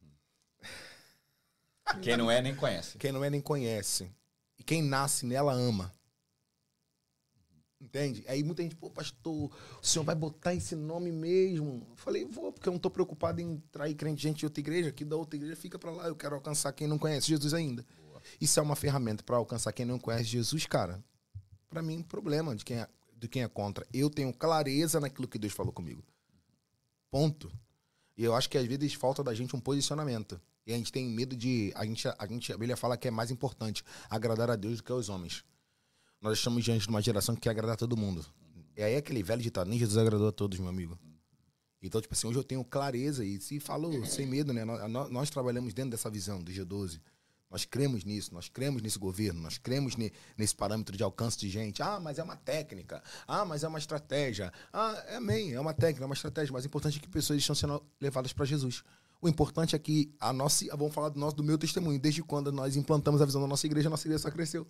Quem não é, nem conhece. Quem não é nem conhece. E quem nasce nela ama. Entende? Aí muita gente, pô, pastor, o senhor vai botar esse nome mesmo? Eu falei, vou, porque eu não tô preocupado em trair crente gente de outra igreja, que da outra igreja fica pra lá, eu quero alcançar quem não conhece Jesus ainda. Boa. Isso é uma ferramenta pra alcançar quem não conhece Jesus, cara. Pra mim, problema de quem é, de quem é contra. Eu tenho clareza naquilo que Deus falou comigo. Ponto. E eu acho que às vezes falta da gente um posicionamento. E a gente tem medo de... A gente, a gente, a Bíblia fala que é mais importante agradar a Deus do que aos homens. Nós estamos diante de uma geração que quer agradar todo mundo. E aí aquele velho ditado, nem Jesus agradou a todos, meu amigo. Então, tipo assim, hoje eu tenho clareza e se falo sem medo, né? Nós, nós- nós trabalhamos dentro dessa visão do G doze. Nós cremos nisso, nós cremos nesse governo, nós cremos ne- nesse parâmetro de alcance de gente. Ah, mas é uma técnica. Ah, mas é uma estratégia. Ah, é amém, é uma técnica, é uma estratégia. Mas o importante é que pessoas estão sendo levadas para Jesus. O importante é que a nossa... Vamos falar do, nosso, do meu testemunho. Desde quando nós implantamos a visão da nossa igreja, a nossa igreja só cresceu.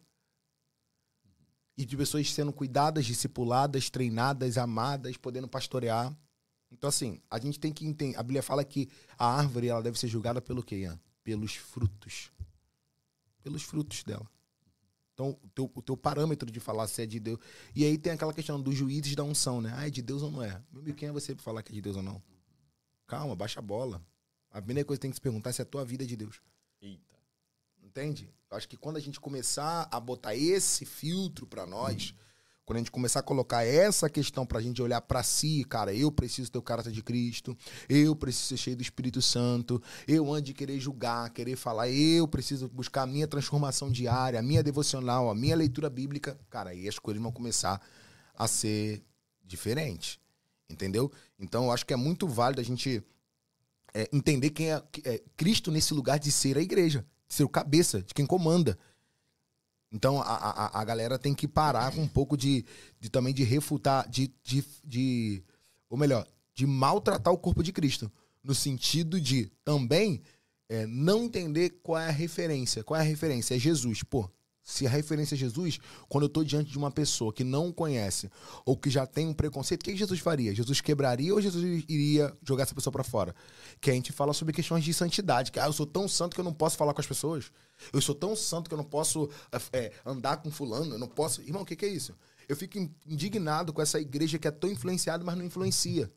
E de pessoas sendo cuidadas, discipuladas, treinadas, amadas, podendo pastorear. Então, assim, a gente tem que entender... A Bíblia fala que a árvore ela deve ser julgada pelo quê, Ian? Pelos frutos. Pelos frutos dela. Então, o teu, o teu parâmetro de falar se é de Deus... E aí tem aquela questão dos juízes da unção, né? Ah, é de Deus ou não é? Meu amigo, quem é você pra falar que é de Deus ou não? Calma, baixa a bola. A primeira coisa que tem que se perguntar é se a tua vida é de Deus. Eita. Entende? Eu acho que quando a gente começar a botar esse filtro pra nós, quando a gente começar a colocar essa questão pra gente olhar pra si, cara, eu preciso ter o caráter de Cristo, eu preciso ser cheio do Espírito Santo, eu ando de querer julgar, querer falar, eu preciso buscar a minha transformação diária, a minha devocional, a minha leitura bíblica, cara, aí as coisas vão começar a ser diferentes, entendeu? Então eu acho que é muito válido a gente é, entender quem é, é Cristo nesse lugar de ser a igreja, de ser o cabeça, de quem comanda. Então, a, a, a galera tem que parar com um pouco de, de também de refutar, de, de, de, ou melhor, de maltratar o corpo de Cristo. No sentido de também é, não entender qual é a referência. Qual é a referência? É Jesus. Pô, se a referência é Jesus, quando eu tô diante de uma pessoa que não conhece ou que já tem um preconceito, o que Jesus faria? Jesus quebraria ou Jesus iria jogar essa pessoa pra fora? Que a gente fala sobre questões de santidade. Que ah, eu sou tão santo que eu não posso falar com as pessoas. Eu sou tão santo que eu não posso é, andar com fulano. Eu não posso... Irmão, o que, que é isso? Eu fico indignado com essa igreja que é tão influenciada, mas não influencia.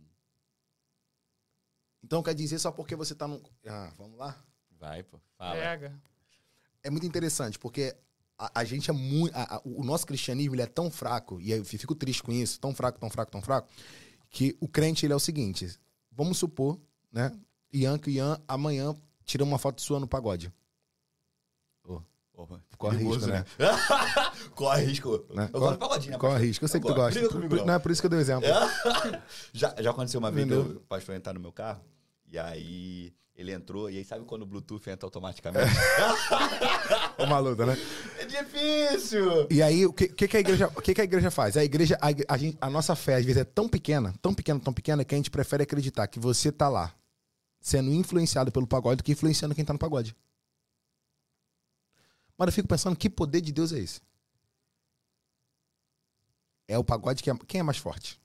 Então quer dizer só porque você tá no... Ah, vamos lá? Vai, pô. Fala. Pega. É muito interessante, porque a, a gente é muito... A, a, o nosso cristianismo ele é tão fraco, e eu fico triste com isso, tão fraco, tão fraco, tão fraco, que o crente ele é o seguinte, vamos supor, né, Ian, que o Ian amanhã tira uma foto sua no pagode. Oh, Porra, corre perigoso, risco, né? Corre risco. né? Eu gosto de pagodinho, né, Corre pastor? risco, eu sei que tu gosto. gosta. Briga comigo, Por- não. não é por isso que eu dei o exemplo. já, já aconteceu uma vez Entendeu? do pastor entrar no meu carro, e aí ele entrou, e aí sabe quando o Bluetooth entra automaticamente? Uma luta, né? É difícil! E aí, o que, que, que, a, igreja, o que, que a igreja faz? A igreja, a, igre- a, gente- a nossa fé, às vezes, é tão pequena, tão pequena, tão pequena, que a gente prefere acreditar que você tá lá sendo influenciado pelo pagode do que influenciando quem tá no pagode. Mas eu fico pensando, que poder de Deus é esse? É o pagode que é... Quem é mais forte?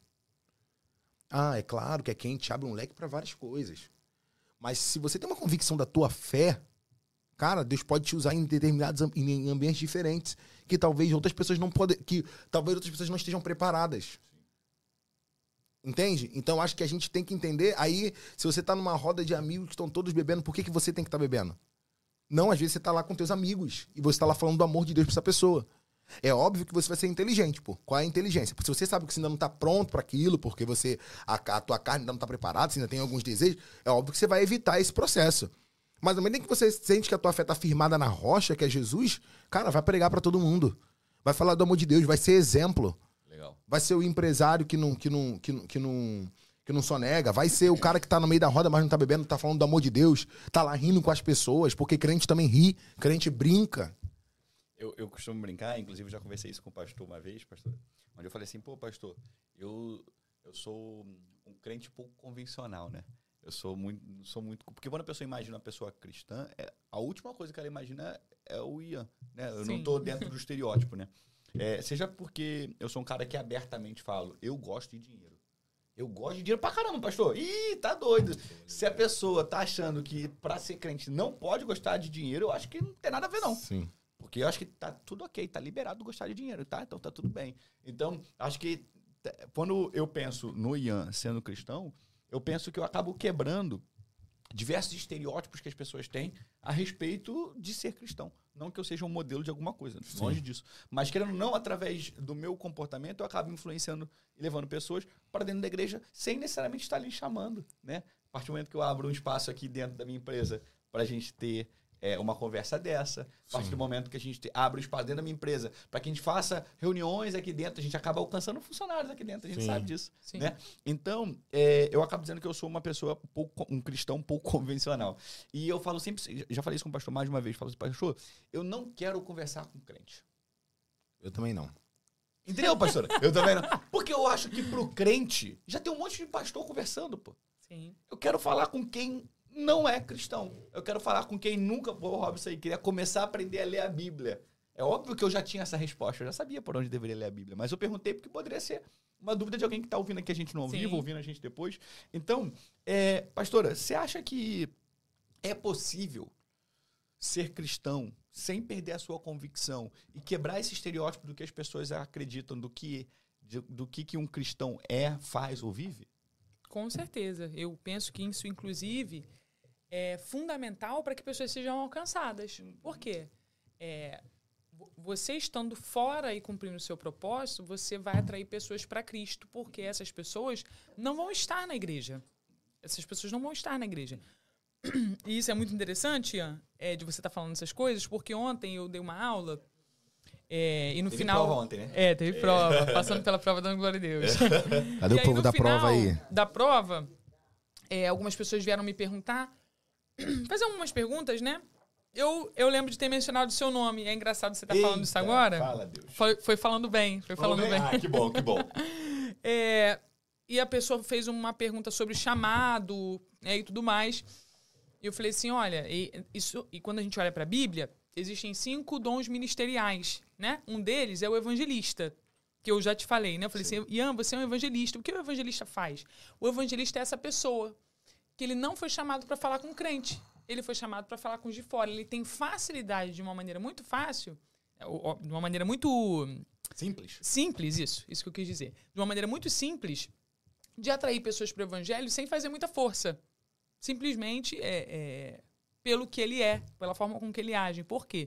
Ah, é claro que é quem te abre um leque para várias coisas. Mas se você tem uma convicção da tua fé, cara, Deus pode te usar em determinados amb- em ambientes diferentes que talvez outras pessoas não podem, que talvez outras pessoas não estejam preparadas. Entende? Então acho que a gente tem que entender. Aí, se você tá numa roda de amigos que estão todos bebendo, por que, que você tem que estar tá bebendo? Não, às vezes você tá lá com teus amigos e você tá lá falando do amor de Deus pra essa pessoa. É óbvio que você vai ser inteligente, pô. Qual é a inteligência? Porque se você sabe que você ainda não tá pronto para aquilo, porque você a, a tua carne ainda não tá preparada, você ainda tem alguns desejos, é óbvio que você vai evitar esse processo. Mas na medida que você sente que a tua fé tá firmada na rocha, que é Jesus, cara, vai pregar para todo mundo. Vai falar do amor de Deus, vai ser exemplo. Legal. Vai ser o empresário que não, que não, que não, que não, que não sonega. Vai ser o cara que tá no meio da roda, mas não tá bebendo, tá falando do amor de Deus. Tá lá rindo com as pessoas, porque crente também ri, crente brinca. Eu, eu costumo brincar, inclusive já conversei isso com o pastor uma vez, pastor, onde eu falei assim, pô, pastor, eu, eu sou um crente pouco convencional, né? Eu sou muito, sou muito... Porque quando a pessoa imagina uma pessoa cristã, é, a última coisa que ela imagina é o Ian, né? Eu Sim. não tô dentro do estereótipo, né? É, seja porque eu sou um cara que abertamente falo, eu gosto de dinheiro. Eu gosto de dinheiro pra caramba, pastor. Ih, tá doido. Se a pessoa tá achando que pra ser crente não pode gostar de dinheiro, eu acho que não tem nada a ver, não. Sim. Porque eu acho que tá tudo ok, tá liberado gostar de dinheiro, tá? Então tá tudo bem. Então, acho que t- quando eu penso no Ian sendo cristão, eu penso que eu acabo quebrando diversos estereótipos que as pessoas têm a respeito de ser cristão. Não que eu seja um modelo de alguma coisa, longe disso. Mas querendo ou não, através do meu comportamento, eu acabo influenciando e levando pessoas para dentro da igreja sem necessariamente estar lhe chamando, né? A partir do momento que eu abro um espaço aqui dentro da minha empresa para a gente ter É, uma conversa dessa, a partir do momento que a gente te, abre o espaço dentro da minha empresa, para que a gente faça reuniões aqui dentro, a gente acaba alcançando funcionários aqui dentro, a gente Sim. sabe disso. Sim. Né? Então, é, eu acabo dizendo que eu sou uma pessoa, um, pouco, um cristão pouco convencional. E eu falo sempre, já falei isso com o pastor mais de uma vez, falo assim, pastor, eu não quero conversar com crente. Eu também não. Entendeu, pastora? Eu também não. Porque eu acho que pro crente, já tem um monte de pastor conversando, pô. Sim. Eu quero falar com quem não é cristão. Eu quero falar com quem nunca, pô, Robson aí, queria começar a aprender a ler a Bíblia. É óbvio que eu já tinha essa resposta, eu já sabia por onde deveria ler a Bíblia, mas eu perguntei porque poderia ser uma dúvida de alguém que está ouvindo aqui a gente no ao vivo, Sim. ouvindo a gente depois. Então, é, pastora, você acha que é possível ser cristão sem perder a sua convicção e quebrar esse estereótipo do que as pessoas acreditam do que, de, do que, que um cristão é, faz ou vive? Com certeza. Eu penso que isso, inclusive, é fundamental para que pessoas sejam alcançadas. Por quê? É, você estando fora e cumprindo o seu propósito, você vai atrair pessoas para Cristo, porque essas pessoas não vão estar na igreja. Essas pessoas não vão estar na igreja. E isso é muito interessante, Ian, é, de você estar falando essas coisas, porque ontem eu dei uma aula é, e no Teve final... prova ontem, né? É, teve prova, passando pela prova dando glória a Deus. Cadê E o aí, povo no da final prova aí? Da prova, é, algumas pessoas vieram me perguntar, fazer algumas perguntas, né? Eu, eu lembro de ter mencionado o seu nome. É engraçado você estar falando isso Eita, agora. fala, Deus. Foi, foi falando bem, foi falando bem. Ah, que bom, que bom. É, e a pessoa fez uma pergunta sobre chamado, né, e tudo mais. E eu falei assim, olha, e, isso, e quando a gente olha para a Bíblia, existem cinco dons ministeriais, né? Um deles é o evangelista, que eu já te falei, né? Eu falei Sim. assim, Ian, você é um evangelista. O que o evangelista faz? O evangelista é essa pessoa que ele não foi chamado para falar com o crente. Ele foi chamado para falar com os de fora. Ele tem facilidade, de uma maneira muito fácil, de uma maneira muito... Simples. Simples, isso. Isso que eu quis dizer. De uma maneira muito simples, de atrair pessoas para o evangelho sem fazer muita força. Simplesmente é, é, pelo que ele é, pela forma com que ele age. Por quê?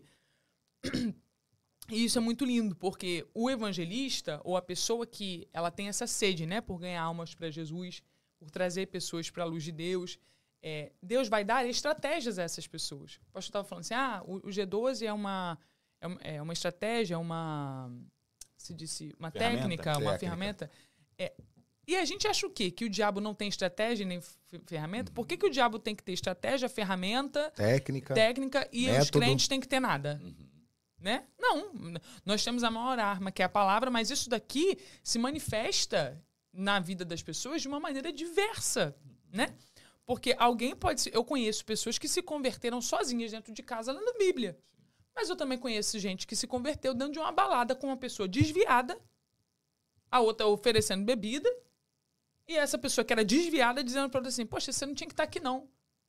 E isso é muito lindo, porque o evangelista, ou a pessoa que ela tem essa sede, né, por ganhar almas para Jesus, por trazer pessoas para a luz de Deus, é, Deus vai dar estratégias a essas pessoas. O pastor estava falando assim, ah, o, o G doze é uma, é uma estratégia, uma, se disse, uma Ferramenta, técnica, uma técnica. ferramenta. É, e a gente acha o quê? Que o diabo não tem estratégia nem ferramenta? Por que, que o diabo tem que ter estratégia, ferramenta, Técnica. técnica e os método. crentes têm que ter nada? Né? Não. Nós temos a maior arma, que é a palavra, mas isso daqui se manifesta na vida das pessoas de uma maneira diversa, né? Porque alguém pode... Se, eu conheço pessoas que se converteram sozinhas dentro de casa lendo a Bíblia. Mas eu também conheço gente que se converteu dentro de uma balada com uma pessoa desviada, a outra oferecendo bebida, e essa pessoa que era desviada dizendo pra ela assim, poxa, você não tinha que estar aqui, não.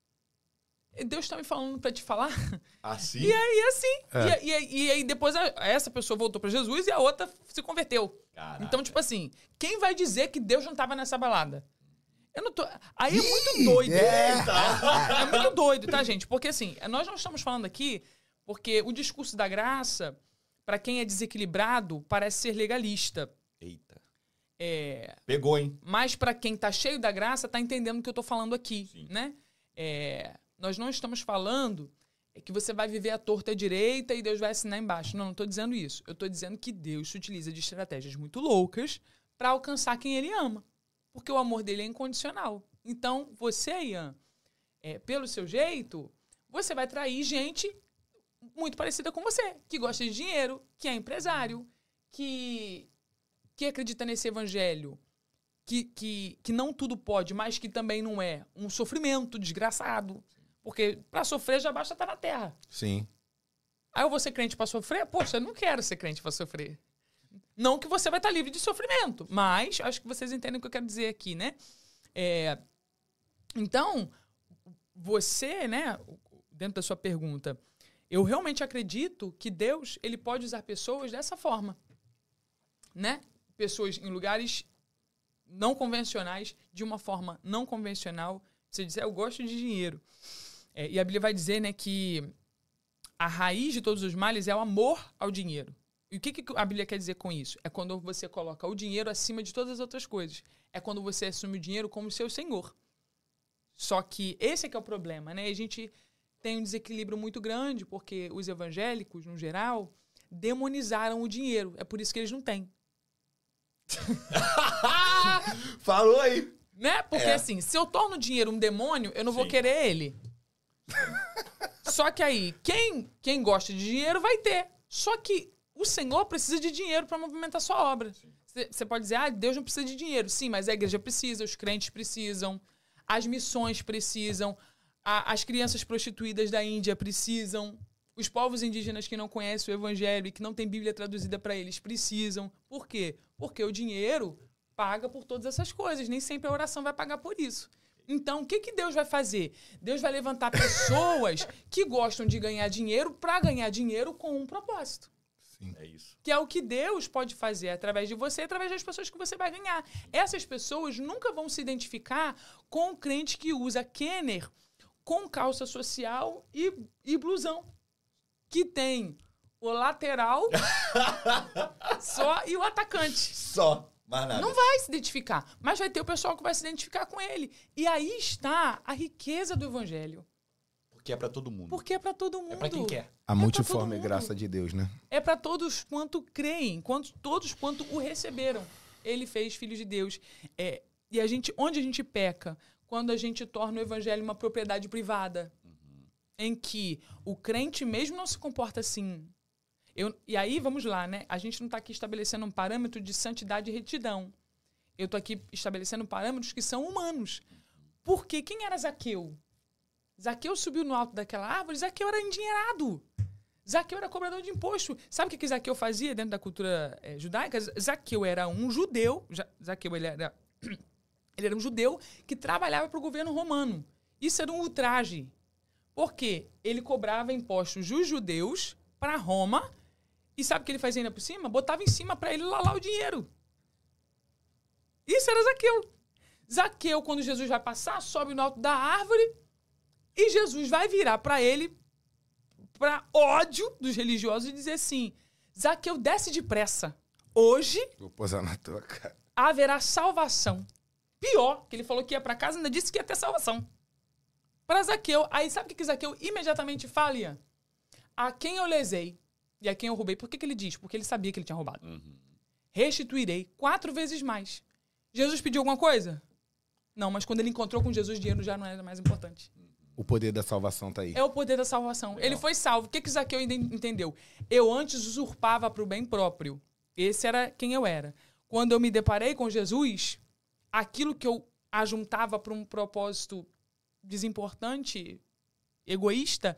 E Deus está me falando pra te falar. Assim? E aí, assim. É. E, e, e aí, depois, a, essa pessoa voltou pra Jesus e a outra se converteu. Caraca. Então, tipo assim, quem vai dizer que Deus não tava nessa balada? Eu não tô... Aí é muito doido. É. É muito doido, tá, gente? Porque, assim, nós não estamos falando aqui porque o discurso da graça, pra quem é desequilibrado, parece ser legalista. Eita. É... Pegou, hein? Mas pra quem tá cheio da graça, tá entendendo o que eu tô falando aqui, Sim. né? É... Nós não estamos falando que você vai viver à torta e à direita e Deus vai assinar embaixo. Não, não estou dizendo isso. Eu estou dizendo que Deus se utiliza de estratégias muito loucas para alcançar quem Ele ama. Porque o amor dele é incondicional. Então, você, Ian, é, pelo seu jeito, você vai atrair gente muito parecida com você, que gosta de dinheiro, que é empresário, que, que acredita nesse evangelho, que, que, que não tudo pode, mas que também não é um sofrimento desgraçado. Porque para sofrer já basta estar na terra. Sim. Aí eu vou ser crente para sofrer? Poxa, eu não quero ser crente para sofrer. Não que você vai estar livre de sofrimento, mas acho que vocês entendem o que eu quero dizer aqui, né? É, então, você, né, dentro da sua pergunta, eu realmente acredito que Deus, ele pode usar pessoas dessa forma, né? Pessoas em lugares não convencionais, de uma forma não convencional. Você diz, eu gosto de dinheiro. É, e a Bíblia vai dizer, né, que a raiz de todos os males é o amor ao dinheiro. E o que, que a Bíblia quer dizer com isso? É quando você coloca o dinheiro acima de todas as outras coisas. É quando você assume o dinheiro como seu senhor. Só que esse é que é o problema, né? A gente tem um desequilíbrio muito grande, porque os evangélicos, no geral, demonizaram o dinheiro. É por isso que eles não têm. Falou aí. Né? Porque É. assim, se eu torno o dinheiro um demônio, eu não vou Sim. querer ele. Só que aí, quem, quem gosta de dinheiro vai ter. Só que o Senhor precisa de dinheiro para movimentar sua obra. Você pode dizer, ah, Deus não precisa de dinheiro. Sim, mas a igreja precisa, os crentes precisam, as missões precisam, a, as crianças prostituídas da Índia precisam, os povos indígenas que não conhecem o evangelho e que não tem Bíblia traduzida para eles precisam. Por quê? Porque o dinheiro paga por todas essas coisas. Nem sempre a oração vai pagar por isso. Então, o que, que Deus vai fazer? Deus vai levantar pessoas que gostam de ganhar dinheiro para ganhar dinheiro com um propósito. Sim. É isso. Que é o que Deus pode fazer através de você, através das pessoas que você vai ganhar. Essas pessoas nunca vão se identificar com o crente que usa Kenner com calça social e, e blusão. Que tem o lateral só e o atacante. Só. Mais nada. Não vai se identificar, mas vai ter o pessoal que vai se identificar com ele. E aí está a riqueza do evangelho. Porque é pra todo mundo. Porque é para todo mundo. É pra quem quer. A É multiforme pra todo mundo. graça de Deus, né? É para todos quanto creem, quanto, todos quanto o receberam. Ele fez filho de Deus. É, e a gente, onde a gente peca? Quando a gente torna o evangelho uma propriedade privada. Uhum. Em que o crente mesmo não se comporta assim. Eu, e aí, vamos lá, né? A gente não está aqui estabelecendo um parâmetro de santidade e retidão. Eu estou aqui estabelecendo parâmetros que são humanos. Porque quem era Zaqueu? Zaqueu subiu no alto daquela árvore, Zaqueu era endinheirado. Zaqueu era cobrador de imposto. Sabe o que, que Zaqueu fazia dentro da cultura é, judaica? Zaqueu era um judeu. Zaqueu ele era, ele era um judeu que trabalhava para o governo romano. Isso era um ultraje. Por quê? Ele cobrava impostos dos judeus para Roma. E sabe o que ele fazia ainda por cima? Botava em cima para ele lá, lá o dinheiro. Isso era Zaqueu. Zaqueu, quando Jesus vai passar, sobe no alto da árvore e Jesus vai virar para ele, para ódio dos religiosos, e dizer assim, Zaqueu, desce depressa. Hoje Vou posar na tua cara. haverá salvação. Pior, que ele falou que ia para casa e ainda disse que ia ter salvação. Para Zaqueu. Aí sabe o que Zaqueu imediatamente fala, Ian? A quem eu lesei e a quem eu roubei. Por que, que ele diz? Porque ele sabia que ele tinha roubado. Uhum. Restituirei quatro vezes mais. Jesus pediu alguma coisa? Não, mas quando ele encontrou com Jesus, dinheiro já não era mais importante. O poder da salvação tá aí. É o poder da salvação. Legal. Ele foi salvo. O que, que Zaqueu entendeu? Eu antes usurpava para o bem próprio. Esse era quem eu era. Quando eu me deparei com Jesus, aquilo que eu ajuntava para um propósito desimportante, egoísta,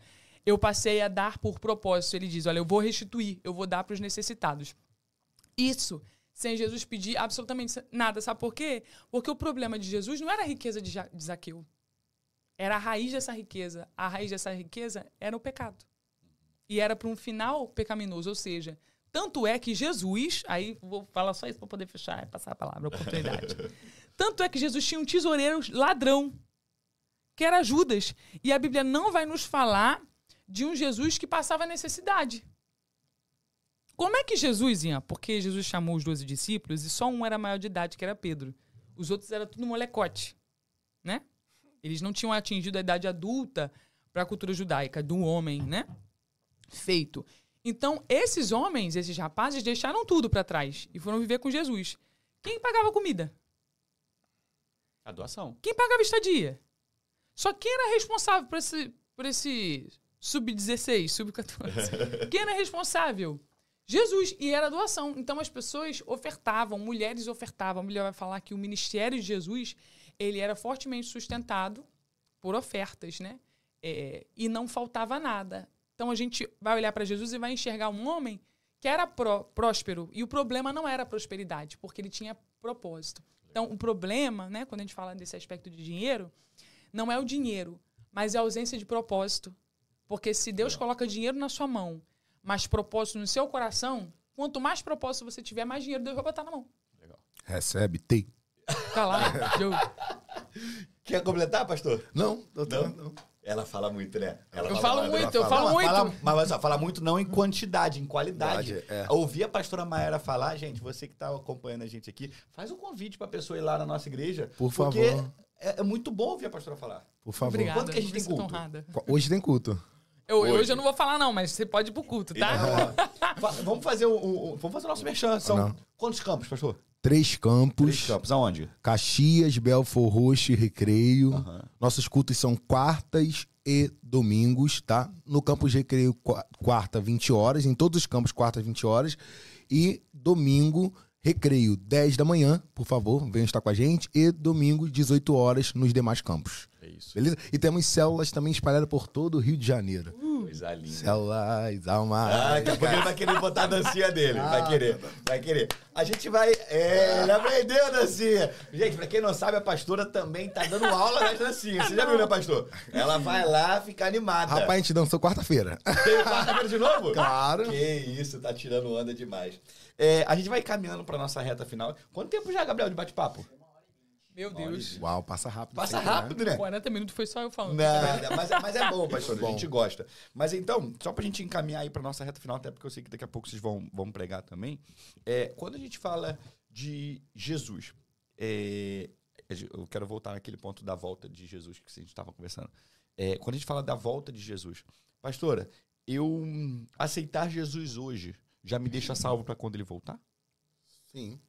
eu passei a dar por propósito. Ele diz, olha, eu vou restituir, eu vou dar para os necessitados. Isso, sem Jesus pedir absolutamente nada. Sabe por quê? Porque o problema de Jesus não era a riqueza de Ja- de Zaqueu. Era a raiz dessa riqueza. A raiz dessa riqueza era o pecado. E era para um final pecaminoso. Ou seja, tanto é que Jesus... Aí vou falar só isso para poder fechar e passar a palavra, a oportunidade. Tanto é que Jesus tinha um tesoureiro ladrão, que era Judas. E a Bíblia não vai nos falar de um Jesus que passava necessidade. Como é que Jesus ia? Porque Jesus chamou os doze discípulos e só um era maior de idade, que era Pedro. Os outros eram tudo molecote, né? Eles não tinham atingido a idade adulta para a cultura judaica, do homem, né? Feito. Então, esses homens, esses rapazes, deixaram tudo para trás e foram viver com Jesus. Quem pagava comida? A doação. Quem pagava estadia? Só quem era responsável por esse, por esse sub dezesseis, sub quatorze? Quem era responsável? Jesus. E era doação. Então, as pessoas ofertavam, mulheres ofertavam. A mulher vai falar que o ministério de Jesus, ele era fortemente sustentado por ofertas, né? É, e não faltava nada. Então, a gente vai olhar para Jesus e vai enxergar um homem que era pró, próspero. E o problema não era a prosperidade, porque ele tinha propósito. Então, o problema, né, quando a gente fala desse aspecto de dinheiro, não é o dinheiro, mas é a ausência de propósito. Porque se Deus coloca dinheiro na sua mão, mas propósito no seu coração, quanto mais propósito você tiver, mais dinheiro Deus vai botar na mão. Legal. Recebe, tem. Tá lá, eu... Quer completar, pastor? Não, eu tô, Não? não. Ela fala muito, né? Ela Eu fala falo mais, muito, ela eu fala- falo Ela muito. fala- mas olha só, fala muito não em quantidade, em qualidade. Qualidade, é. Ouvir a pastora Maera falar, gente, você que tá acompanhando a gente aqui, faz um convite pra pessoa ir lá na nossa igreja. Por Porque favor. é, é muito bom ouvir a pastora falar. Por favor. Obrigada. Quando que a gente me tem sinto culto? honrada. Hoje tem culto. Eu, hoje. Hoje. eu não vou falar não, mas você pode ir pro culto, tá? Então, ó, fa- vamos fazer o, o- o- vamos fazer o nosso merchan. São Não. quantos campos, pastor? Três campos. Três campos. Aonde? Caxias, Belfor Roxo e Recreio. Aham. Nossos cultos são quartas e domingos, tá? No campus Recreio, qua- quarta, vinte horas. Em todos os campos, quarta, vinte horas. E domingo, Recreio, dez da manhã, por favor, venham estar com a gente. E domingo, dezoito horas, nos demais campos. É isso. Beleza? E temos células também espalhadas por todo o Rio de Janeiro. Coisa linda. Células, alma. Ah, daqui a pouco ele vai querer botar a dancinha dele. Vai querer, vai querer. A gente vai... É, ele aprendeu a dancinha. Gente, pra quem não sabe, a pastora também tá dando aula nas dancinhas. Você já viu, né, pastor? Ela vai lá ficar animada. Rapaz, a gente dançou quarta-feira. Tem quarta-feira de novo? Claro. Que isso, tá tirando onda demais. É, a gente vai caminhando pra nossa reta final. Quanto tempo já, Gabriel, de bate-papo? Meu Deus. Uau, passa rápido. Passa sempre, né? rápido, né? quarenta minutos foi só eu falando. Nada, mas, mas é bom, pastor, a Bom. gente gosta. Mas então, só pra gente encaminhar aí pra nossa reta final, até porque eu sei que daqui a pouco vocês vão, vão pregar também, é, quando a gente fala de Jesus, é, eu quero voltar naquele ponto da volta de Jesus que a gente estava conversando. É, quando a gente fala da volta de Jesus, pastora, eu hum, aceitar Jesus hoje já me deixa salvo pra quando ele voltar? Sim.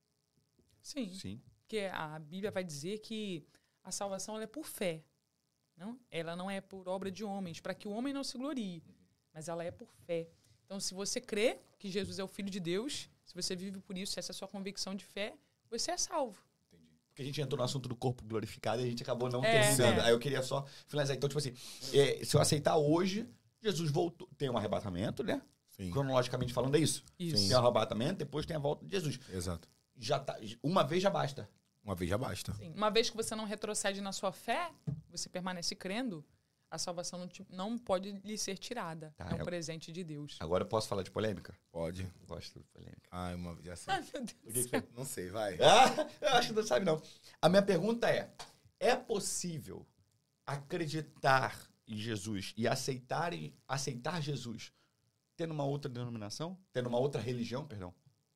Sim. Sim. Porque a Bíblia vai dizer que a salvação ela é por fé. Não? Ela não é por obra de homens, para que o homem não se glorie, mas ela é por fé. Então, se você crê que Jesus é o Filho de Deus, se você vive por isso, se essa é a sua convicção de fé, você é salvo. Porque a gente entrou no assunto do corpo glorificado e a gente acabou não É, terminando. é. Aí eu queria só finalizar. Então, tipo assim, é, se eu aceitar hoje, Jesus voltou. Tem um arrebatamento, né? Sim. Cronologicamente falando, é isso. Isso. Tem o arrebatamento, depois tem a volta de Jesus. Exato. Já tá, uma vez já basta. Uma vez já basta. Sim. Uma vez que você não retrocede na sua fé, você permanece crendo, a salvação não, te- não pode lhe ser tirada. Tá, é um eu- presente de Deus. Agora eu posso falar de polêmica? Pode. Gosto de polêmica. Ai, uma já sei. Ai, meu Deus. O que que foi? Não sei, vai. Ah, eu acho que não sabe, não. A minha pergunta é: é possível acreditar em Jesus e aceitar, aceitar Jesus tendo uma outra denominação? Tendo uma outra religião, perdão?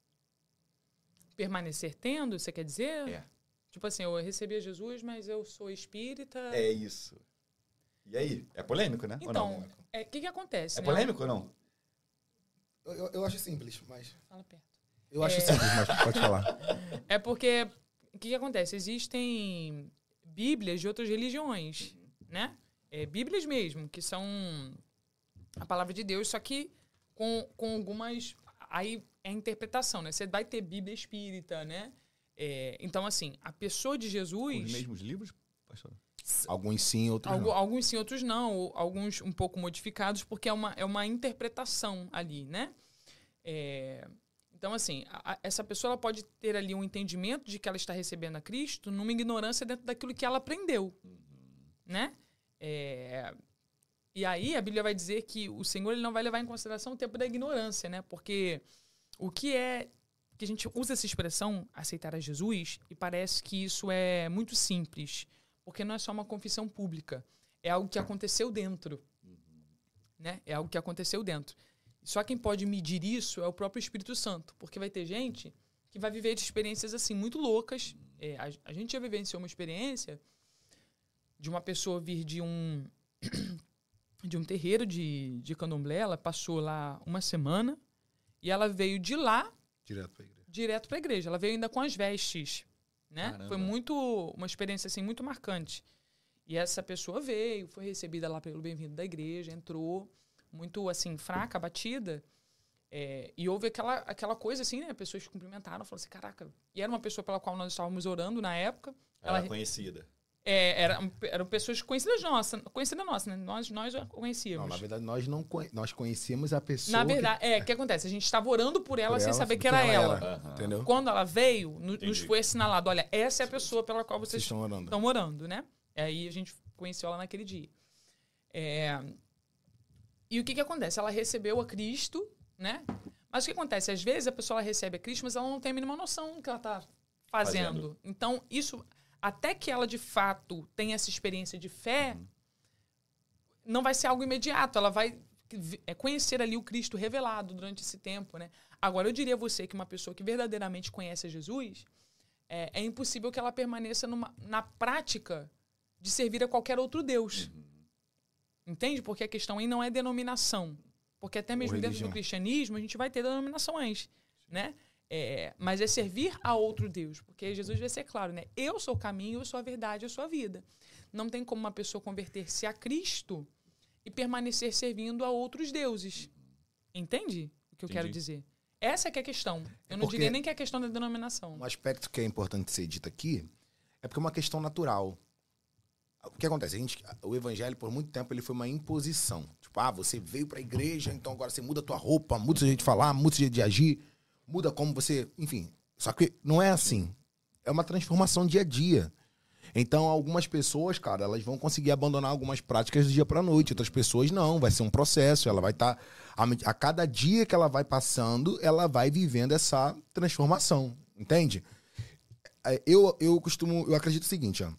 Permanecer tendo, você quer dizer? É. Tipo assim, eu recebi a Jesus, mas eu sou espírita. É isso. E aí? É polêmico, né? Ou Então, não? o é, que, que acontece? É né? polêmico ou não? Eu, eu- eu acho simples, mas. Fala perto. Eu acho É. simples, mas pode falar. É porque, o que, que acontece? Existem bíblias de outras religiões, né? É, bíblias mesmo, que são a palavra de Deus, só que com, com algumas... Aí é interpretação, né? Você vai ter Bíblia espírita, né? É, então, assim, a pessoa de Os Jesus... mesmos livros, pastor? Alguns sim, outros Algu- não. Alguns sim, outros não. ou Alguns um pouco modificados, porque é uma, é uma interpretação ali, né? É, então, assim, a- a- essa pessoa ela pode ter ali um entendimento de que ela está recebendo a Cristo numa ignorância dentro daquilo que ela aprendeu, né? É, e aí a Bíblia vai dizer que o Senhor ele não vai levar em consideração o tempo da ignorância, né? Porque o que é... que a gente usa essa expressão, aceitar a Jesus, e parece que isso é muito simples, porque não é só uma confissão pública, é algo que aconteceu dentro, né? É algo que aconteceu dentro. Só quem pode medir isso é o próprio Espírito Santo, porque vai ter gente que vai viver experiências assim muito loucas. É, a, a gente já vivenciou uma experiência de uma pessoa vir de um de um terreiro de, de candomblé, ela passou lá uma semana e ela veio de lá Direto pra igreja. direto para a igreja. Ela veio ainda com as vestes, né? Caramba. Foi muito uma experiência assim muito marcante. E essa pessoa veio, foi recebida lá pelo bem-vindo da igreja, entrou muito assim fraca, abatida. É, e houve aquela, aquela coisa assim, né? Pessoas que cumprimentaram, falaram assim, caraca. E era uma pessoa pela qual nós estávamos orando na época. Ela Ela, é conhecida. é, era, eram pessoas conhecidas nossas, conhecidas nossas, né? Nós, nós a conhecíamos. Não, na verdade, nós não conhe... nós conhecíamos a pessoa. Na verdade, é, o que acontece? A gente estava orando por ela por sem ela, saber que quem era ela ela. era, entendeu? Quando ela veio, no- nos Entendi. foi assinalado, olha, essa é a pessoa pela qual vocês Vocês estão orando. estão orando, né? Aí a gente conheceu ela naquele dia. É, E o que que acontece? Ela recebeu a Cristo, né? Mas o que acontece? Às vezes a pessoa ela recebe a Cristo, mas ela não tem a mínima noção do que ela está fazendo. Fazendo. Então, isso, até que ela de fato tenha essa experiência de fé, não vai ser algo imediato. Ela vai é, conhecer ali o Cristo revelado durante esse tempo, né? Agora, eu diria a você que uma pessoa que verdadeiramente conhece a Jesus, é, é impossível que ela permaneça numa, na prática de servir a qualquer outro Deus. Entende? Porque a questão aí não é denominação. Porque até mesmo dentro religião. do cristianismo a gente vai ter denominações, né? É, mas é servir a outro Deus. Porque Jesus vai ser claro, né? Eu sou o caminho, eu sou a verdade, eu sou a vida. Não tem como uma pessoa converter-se a Cristo e permanecer servindo a outros deuses. Entende o que eu quero Entendi. dizer? Essa é que é a questão. Eu não Porque- diria nem que é a questão da denominação. Um aspecto que é importante ser dito aqui é porque é uma questão natural. O que acontece? A gente, o evangelho, por muito tempo, ele foi uma imposição. Tipo, ah, você veio pra igreja, então agora você muda a tua roupa, muda o seu jeito de falar, muda o seu jeito de agir, muda como você... Enfim, só que não é assim. É uma transformação dia a dia. Então, algumas pessoas, cara, elas vão conseguir abandonar algumas práticas do dia pra noite. Outras pessoas não, vai ser um processo. Ela vai estar... a, a cada dia que ela vai passando, ela vai vivendo essa transformação. Entende? É, Eu, eu costumo... Eu acredito o seguinte, ó.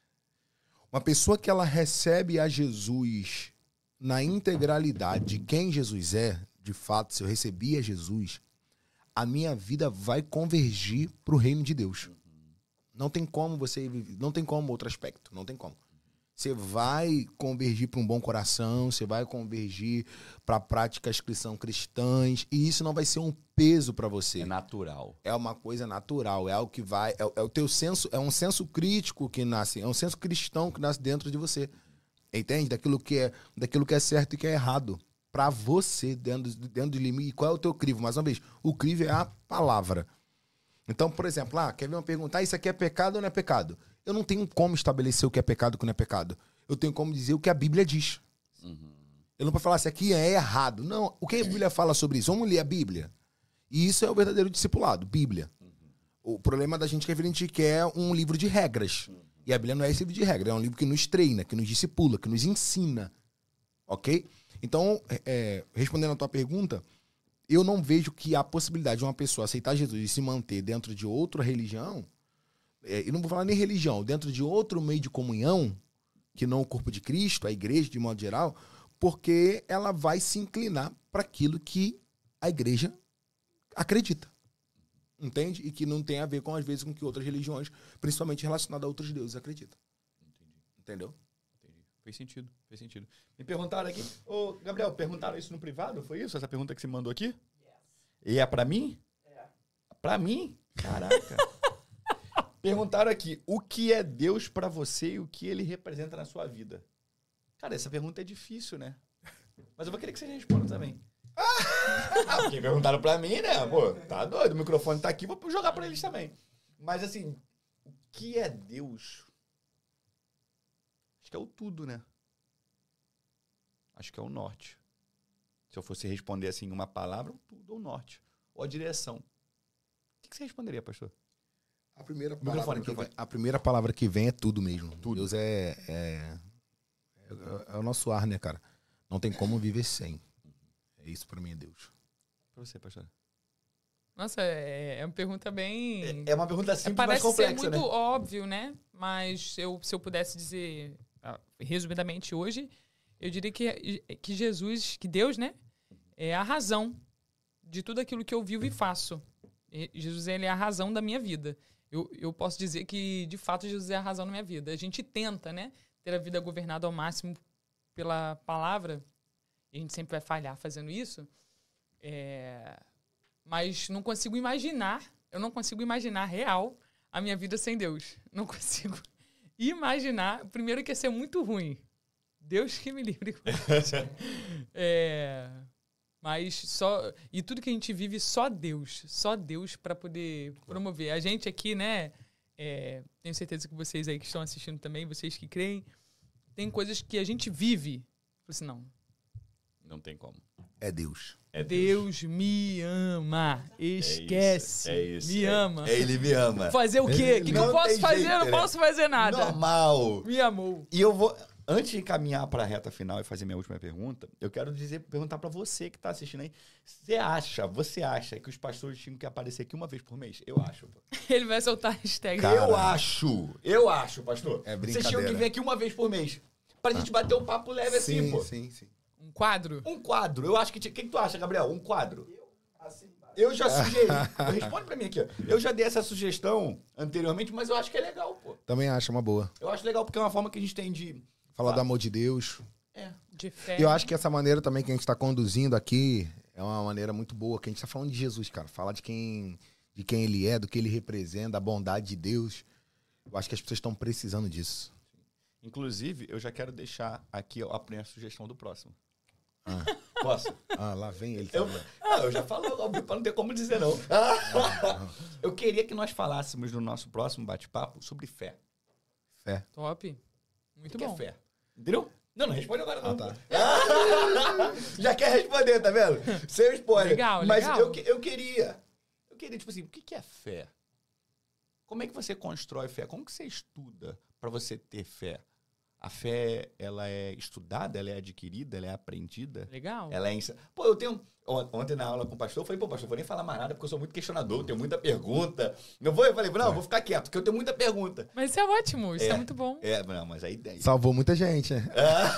Uma pessoa que ela recebe a Jesus na integralidade de quem Jesus é, de fato, se eu recebi a Jesus, a minha vida vai convergir para o reino de Deus. Não tem como você viver, não tem como outro aspecto, não tem como. Você vai convergir para um bom coração, você vai convergir para práticas que são cristãs, e isso não vai ser um peso para você. É natural. É uma coisa natural, é algo que vai, é, é o teu senso, é um senso crítico que nasce, é um senso cristão que nasce dentro de você. Entende? Daquilo que é, daquilo que é certo e que é errado para você dentro, dentro do limite. E qual é o teu crivo? Mais uma vez, o crivo é a palavra. Então, por exemplo, ah, quer ver uma pergunta, ah, isso aqui é pecado ou não é pecado? Eu não tenho como estabelecer o que é pecado e o que não é pecado. Eu tenho como dizer o que a Bíblia diz. Eu não posso falar, isso aqui é errado. Não, o que a Bíblia fala sobre isso? Vamos ler a Bíblia. E isso é o verdadeiro discipulado, Bíblia. O problema da gente é que a gente quer um livro de regras. E a Bíblia não é esse livro de regras, é um livro que nos treina, que nos discipula, que nos ensina. Ok? Então, é, respondendo a tua pergunta, eu não vejo que a possibilidade de uma pessoa aceitar Jesus e se manter dentro de outra religião, é, eu não vou falar nem religião, dentro de outro meio de comunhão, que não o corpo de Cristo, a igreja de modo geral, porque ela vai se inclinar para aquilo que a igreja acredita. Entende? E que não tem a ver com, às vezes, com que outras religiões, principalmente relacionadas a outros deuses, acreditam. Entendeu? Entendi. Fez sentido, fez sentido. Me perguntaram aqui, ô Gabriel, perguntaram isso no privado? Foi isso? Essa pergunta que você mandou aqui? E é pra mim? É. Pra mim? Caraca. Perguntaram aqui, o que é Deus pra você e o que ele representa na sua vida? Cara, essa pergunta é difícil, né? Mas eu vou querer que vocês respondam também. Ah, porque perguntaram pra mim, né? Pô, tá doido, o microfone tá aqui, vou jogar pra eles também. Mas assim, o que é Deus Acho que é o tudo, né? Acho que é o norte. Se eu fosse responder assim em uma palavra, o tudo ou o norte. Ou a direção. O que, que você responderia, pastor? A primeira, Microfone, palavra que microfone. vem, a primeira palavra que vem é tudo mesmo. Tudo. Deus é, é, é, é o nosso ar, né, cara? Não tem como viver sem. É isso pra mim, é Deus. Pra você, pastor. Nossa, é, é uma pergunta bem... É uma pergunta simples, mas Parece complexa, ser muito né? óbvio, né? Mas eu, se eu pudesse dizer, ah, resumidamente hoje, eu diria que, que Jesus, que Deus, né? É a razão de tudo aquilo que eu vivo e faço. E Jesus, ele é a razão da minha vida. Eu, eu posso dizer que, de fato, Jesus é a razão da minha vida. A gente tenta, né? Ter a vida governada ao máximo pela palavra. E a gente sempre vai falhar fazendo isso. É... Mas não consigo imaginar, eu não consigo imaginar real a minha vida sem Deus. Não consigo imaginar. Primeiro que ia ser muito ruim. Deus que me livre. é, mas só... E tudo que a gente vive, só Deus. Só Deus para poder promover. A gente aqui, né? É, tenho certeza que vocês aí que estão assistindo também, vocês que creem, tem coisas que a gente vive. Assim, não. Não tem como. É Deus. É Deus me ama. Esquece. É isso. Me é, ama. é, ele me ama. Fazer o quê? O que, que eu Não posso tem fazer? jeito, Eu não né? posso fazer nada. Normal. Me amou. E eu vou, antes de encaminhar para a reta final e fazer minha última pergunta, eu quero dizer, perguntar para você que está assistindo aí, você acha, você acha que os pastores tinham que aparecer aqui uma vez por mês? Eu acho. Pô. Ele vai soltar a hashtag. Cara, eu acho, eu acho, pastor. É Vocês tinham brincadeira. que vir aqui uma vez por mês, pra gente bater um papo leve assim, Sim, pô. sim, sim. Um quadro? Um quadro, eu acho que... tinha- O que, que tu acha, Gabriel? Um quadro? Assim, embaixo. Eu já sugeri. Responde pra mim aqui, ó. Eu já dei essa sugestão anteriormente, mas eu acho que é legal, pô. Também acho uma boa. Eu acho legal porque é uma forma que a gente tem de... Falar Fala. do amor de Deus. É. De fé. E eu acho que essa maneira também que a gente tá conduzindo aqui é uma maneira muito boa, que a gente tá falando de Jesus, cara. Falar de quem, de quem ele é, do que ele representa, da bondade de Deus. Eu acho que as pessoas estão precisando disso. Inclusive, eu já quero deixar aqui ó, a primeira sugestão do próximo. Ah, Posso? ah lá vem ele. Eu, também. ah, eu já falo, óbvio, pra não ter como dizer não. Eu queria que nós falássemos no nosso próximo bate-papo sobre fé. Fé. Top. Muito O que bom. é fé? Entendeu? Não, não responde agora não. Ah, tá. Já quer responder, tá vendo? Sem spoiler. Legal, Mas legal. Eu, que- eu queria, eu queria, tipo assim, o que que é fé? Como é que você constrói fé? Como que você estuda pra você ter fé? A fé, ela é estudada, ela é adquirida, ela é aprendida? Legal. Ela é... ensa- Pô, eu tenho... on- Ontem na aula com o pastor, eu falei, pô, pastor, eu vou nem falar mais nada porque eu sou muito questionador, eu tenho muita pergunta. Eu vou, eu falei, não, eu vou ficar quieto, porque eu tenho muita pergunta. Mas isso é ótimo, isso é, É. muito bom. É, não, mas aí... aí- Salvou muita gente, né?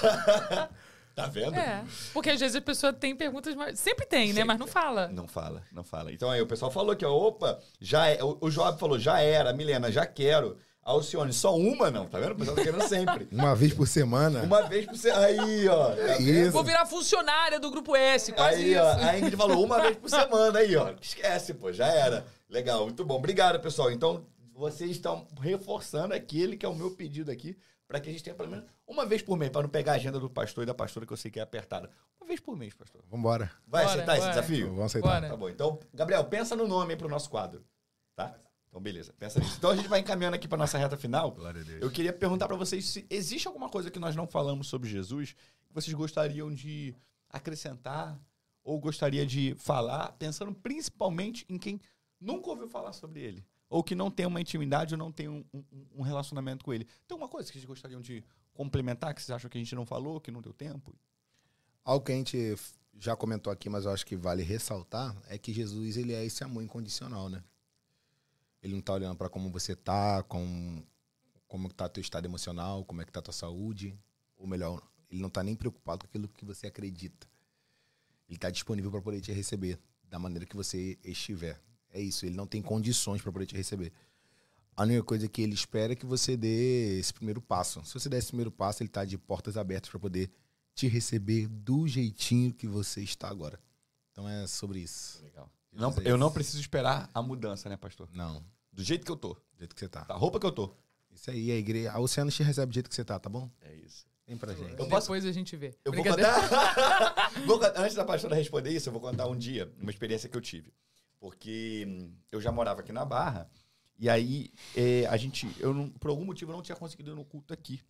Tá vendo? É. Porque às vezes a pessoa tem perguntas, mas sempre tem, né? Sempre Mas não tem. fala. Não fala, não fala. Então aí o pessoal falou aqui, ó, opa, já é, o, o Job falou, já era, Milena, já quero. A Alcione, só uma não, tá vendo? O pessoal tá querendo sempre. Uma vez por semana. Uma vez por semana. Aí, ó. Tá vendo? Isso. Vou virar funcionária do Grupo S, quase Aí, isso. ó, a Ingrid falou uma vez por semana, aí, ó. Esquece, pô, já era. Legal, muito bom. Obrigado, pessoal. Então, vocês estão reforçando aquele que é o meu pedido aqui, para que a gente tenha pelo menos uma vez por mês, para não pegar a agenda do pastor e da pastora, que eu sei que é apertada. Uma vez por mês, pastor. Vambora. Vai Bora, aceitar esse bora. desafio? Vamos aceitar. Bora. Tá bom. Então, Gabriel, pensa no nome aí pro nosso quadro, tá? Então, beleza. Pensa nisso. Então, a gente vai encaminhando aqui pra nossa reta final. Glória a Deus. Eu queria perguntar pra vocês se existe alguma coisa que nós não falamos sobre Jesus que vocês gostariam de acrescentar ou gostaria de falar, pensando principalmente em quem nunca ouviu falar sobre ele, ou que não tem uma intimidade ou não tem um, um- um relacionamento com ele. Tem alguma coisa que vocês gostariam de complementar, que vocês acham que a gente não falou, que não deu tempo? Algo que a gente já comentou aqui, mas eu acho que vale ressaltar, é que Jesus, ele é esse amor incondicional, né? Ele não tá olhando para como você tá, com, como que tá teu estado emocional, como é que tá tua saúde, ou melhor, ele não tá nem preocupado com aquilo que você acredita. Ele tá disponível para poder te receber da maneira que você estiver. É isso, ele não tem condições para poder te receber. A única coisa que ele espera é que você dê esse primeiro passo. Se você der esse primeiro passo, ele tá de portas abertas para poder te receber do jeitinho que você está agora. Então é sobre isso. Legal. Não, eu não preciso esperar a mudança, né, pastor? Não, Do jeito que eu tô. do jeito que você tá. Da roupa que eu tô. Isso aí, a igreja. A Oceano te recebe do jeito que você tá, tá bom? É isso. Vem pra gente. Eu posso- Depois a gente vê. Eu vou Brincadeira. contar... vou contar- Antes da pastora responder isso, eu vou contar um dia, uma experiência que eu tive. Porque hum, eu já morava aqui na Barra, e aí eh, a gente, eu não- por algum motivo, eu não tinha conseguido ir no culto aqui.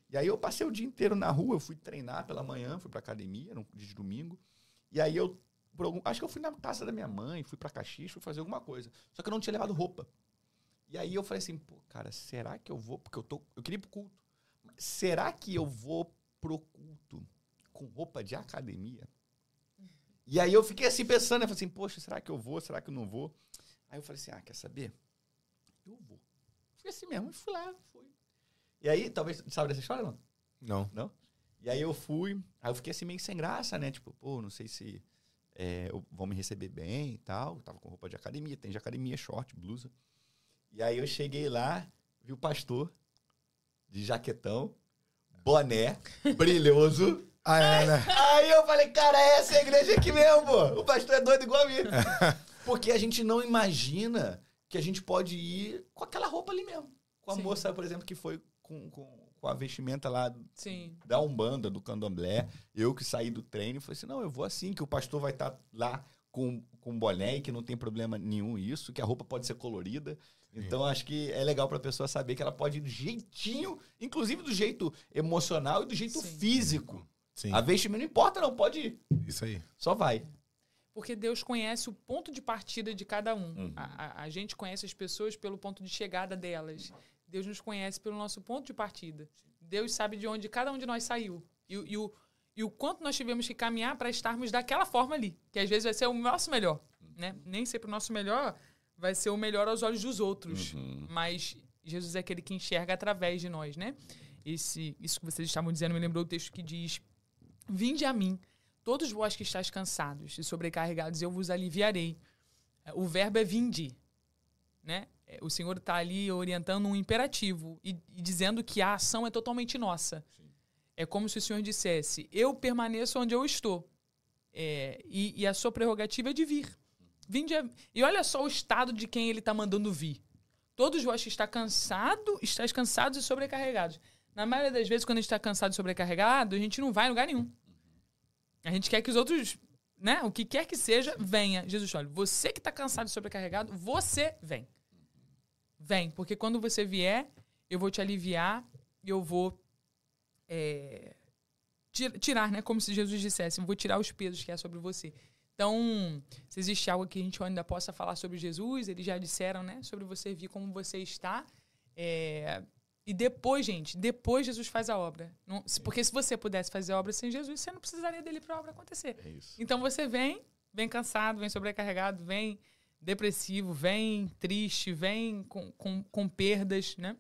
E aí eu passei o dia inteiro na rua, eu fui treinar pela manhã, fui pra academia, era um dia de domingo. E aí eu, por algum, acho que eu fui na casa da minha mãe, fui pra Caxias, fui fazer alguma coisa. Só que eu não tinha levado roupa. E aí eu falei assim, pô, cara, será que eu vou... Porque eu, tô, eu queria ir pro culto. Será que eu vou pro culto com roupa de academia? E aí eu fiquei assim pensando, eu falei assim, poxa, será que eu vou? Será que eu não vou? Aí eu falei assim, ah, quer saber? Eu vou. Fui assim mesmo, fui lá, fui. E aí, talvez, sabe dessa história, não? Não. Não? E aí eu fui, aí eu fiquei assim meio sem graça, né? Tipo, pô, não sei se é, vão me receber bem e tal. Eu tava com roupa de academia, tem de academia, short, blusa. E aí eu cheguei lá, vi o pastor de jaquetão, boné, brilhoso. Ah, é, né? Aí eu falei, cara, essa é a igreja aqui mesmo, pô. O pastor é doido igual a mim. Porque a gente não imagina que a gente pode ir com aquela roupa ali mesmo. Com a Sim. moça, por exemplo, que foi com, com, com a vestimenta lá Sim. da Umbanda, do Candomblé. Eu que saí do treino e falei assim, não, eu vou assim, que o pastor vai estar lá com, com boné e que não tem problema nenhum isso, que a roupa pode ser colorida. Então, acho que é legal para a pessoa saber que ela pode ir do jeitinho, inclusive do jeito emocional e do jeito Sim. físico. Sim. A vestimenta não importa, não, pode ir. Isso aí. Só vai. Porque Deus conhece o ponto de partida de cada um. Uhum. A, a, a gente conhece as pessoas pelo ponto de chegada delas. Deus nos conhece pelo nosso ponto de partida. Deus sabe de onde cada um de nós saiu. E, e, o, e o quanto nós tivemos que caminhar para estarmos daquela forma ali. Que às vezes vai ser o nosso melhor. Né? Nem sempre o nosso melhor vai ser o melhor aos olhos dos outros. Uhum. Mas Jesus é aquele que enxerga através de nós. Né? Esse, isso que vocês estavam dizendo me lembrou o texto que diz: vinde a mim, todos vós que estáis cansados e sobrecarregados, eu vos aliviarei. O verbo é vinde. Né? O Senhor está ali orientando um imperativo e, e dizendo que a ação é totalmente nossa. Sim. É como se o Senhor dissesse, eu permaneço onde eu estou. É, e, e a sua prerrogativa é de vir. Vinde a... E olha só o estado de quem ele está mandando vir. Todos vós que está cansado, estáis cansados e sobrecarregados. Na maioria das vezes, quando a gente está cansado e sobrecarregado, a gente não vai em lugar nenhum. A gente quer que os outros, né, o que quer que seja, venha. Jesus, olha, você que está cansado e sobrecarregado, você vem. Vem, porque quando você vier, eu vou te aliviar e eu vou é, tirar, né? Como se Jesus dissesse, eu vou tirar os pesos que é sobre você. Então, se existe algo que a gente ainda possa falar sobre Jesus, eles já disseram, né? Sobre você vir como você está. É, e depois, gente, depois Jesus faz a obra. Não, porque se você pudesse fazer a obra sem Jesus, você não precisaria dele para a obra acontecer. É isso. Então você vem, vem cansado, vem sobrecarregado, vem depressivo, vem triste, vem com, com, com perdas, né?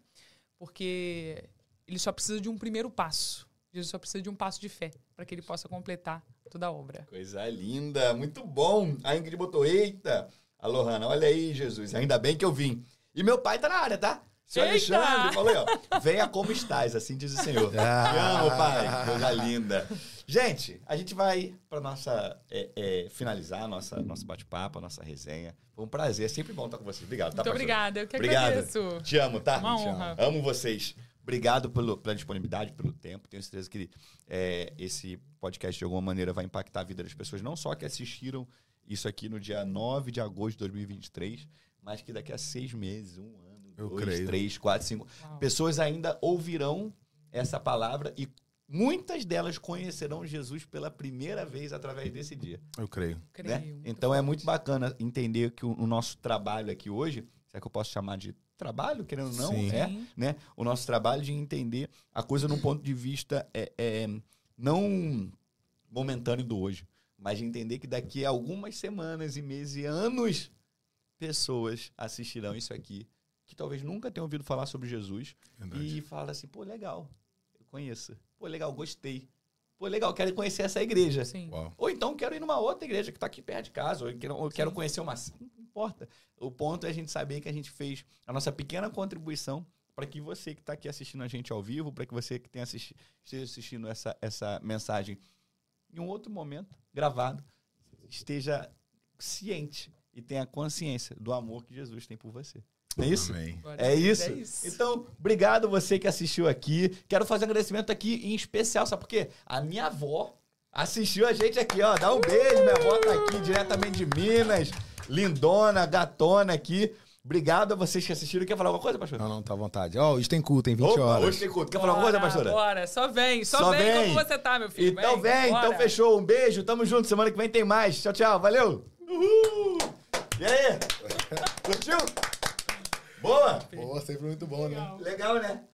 Porque ele só precisa de um primeiro passo. Jesus só precisa de um passo de fé para que ele possa completar toda a obra. Coisa linda, muito bom. A Ingrid botou, eita, alô, Hanna, olha aí, Jesus, ainda bem que eu vim. E meu pai tá na área, tá? Seu Eita! Alexandre falou aí, ó, venha como estás, assim diz o Senhor. Te amo, pai, coisa linda. Gente, a gente vai para nossa é, é, finalizar nossa nosso bate-papo, a nossa resenha. Foi um prazer, é sempre bom estar com vocês. Obrigado, tá, Muito obrigada, eu que Obrigado. agradeço. Te amo, tá? Uma Te honra. amo. Amo vocês. Obrigado pelo, pela disponibilidade, pelo tempo. Tenho certeza que é, esse podcast, de alguma maneira, vai impactar a vida das pessoas, não só que assistiram isso aqui no dia nove de agosto de dois mil e vinte e três, mas que daqui a seis meses, um ano, Eu dois, creio. três, quatro, cinco... Uau. Pessoas ainda ouvirão essa palavra e muitas delas conhecerão Jesus pela primeira vez através desse dia. Eu creio. Né? Creio. muito Então é forte. muito bacana entender que o, o nosso trabalho aqui hoje, se é que eu posso chamar de trabalho, querendo ou não, Sim. é, Sim. né? O nosso trabalho de entender a coisa num ponto de vista é, é, não momentâneo do hoje, mas de entender que daqui a algumas semanas e meses e anos, pessoas assistirão isso aqui, que talvez nunca tenham ouvido falar sobre Jesus, Verdade. e falam assim, pô, legal, eu conheço. Pô, legal, gostei. Pô, legal, quero conhecer essa igreja. Sim. Uau. Ou então quero ir numa outra igreja que está aqui perto de casa, ou eu quero, ou eu quero Sim. conhecer uma... Não importa. O ponto é a gente saber que a gente fez a nossa pequena contribuição para que você que está aqui assistindo a gente ao vivo, para que você que tenha assisti esteja assistindo essa, essa mensagem em um outro momento, gravado, esteja ciente e tenha consciência do amor que Jesus tem por você. Não é isso? Amém. Glória a É Deus, isso. é isso. Então, obrigado você que assistiu aqui. Quero fazer um agradecimento aqui em especial, sabe por quê? A minha avó assistiu a gente aqui, ó. Dá um beijo, minha avó tá aqui diretamente de Minas. Lindona, gatona aqui. Obrigado a vocês que assistiram. Quer falar alguma coisa, pastora? Não, não, tá à vontade. Ó, hoje tem culto, tem vinte Opa, horas. hoje tem culto. Quer falar alguma coisa, Bora, pastora? Bora, só vem, só, Só vem, vem. como você tá, meu filho. Então vem, então bora. fechou. Um beijo, tamo junto. Semana que vem tem mais. Tchau, tchau. Valeu. Uhul. E aí? Curtiu? Boa? Pô, sempre muito bom, né? Legal, né?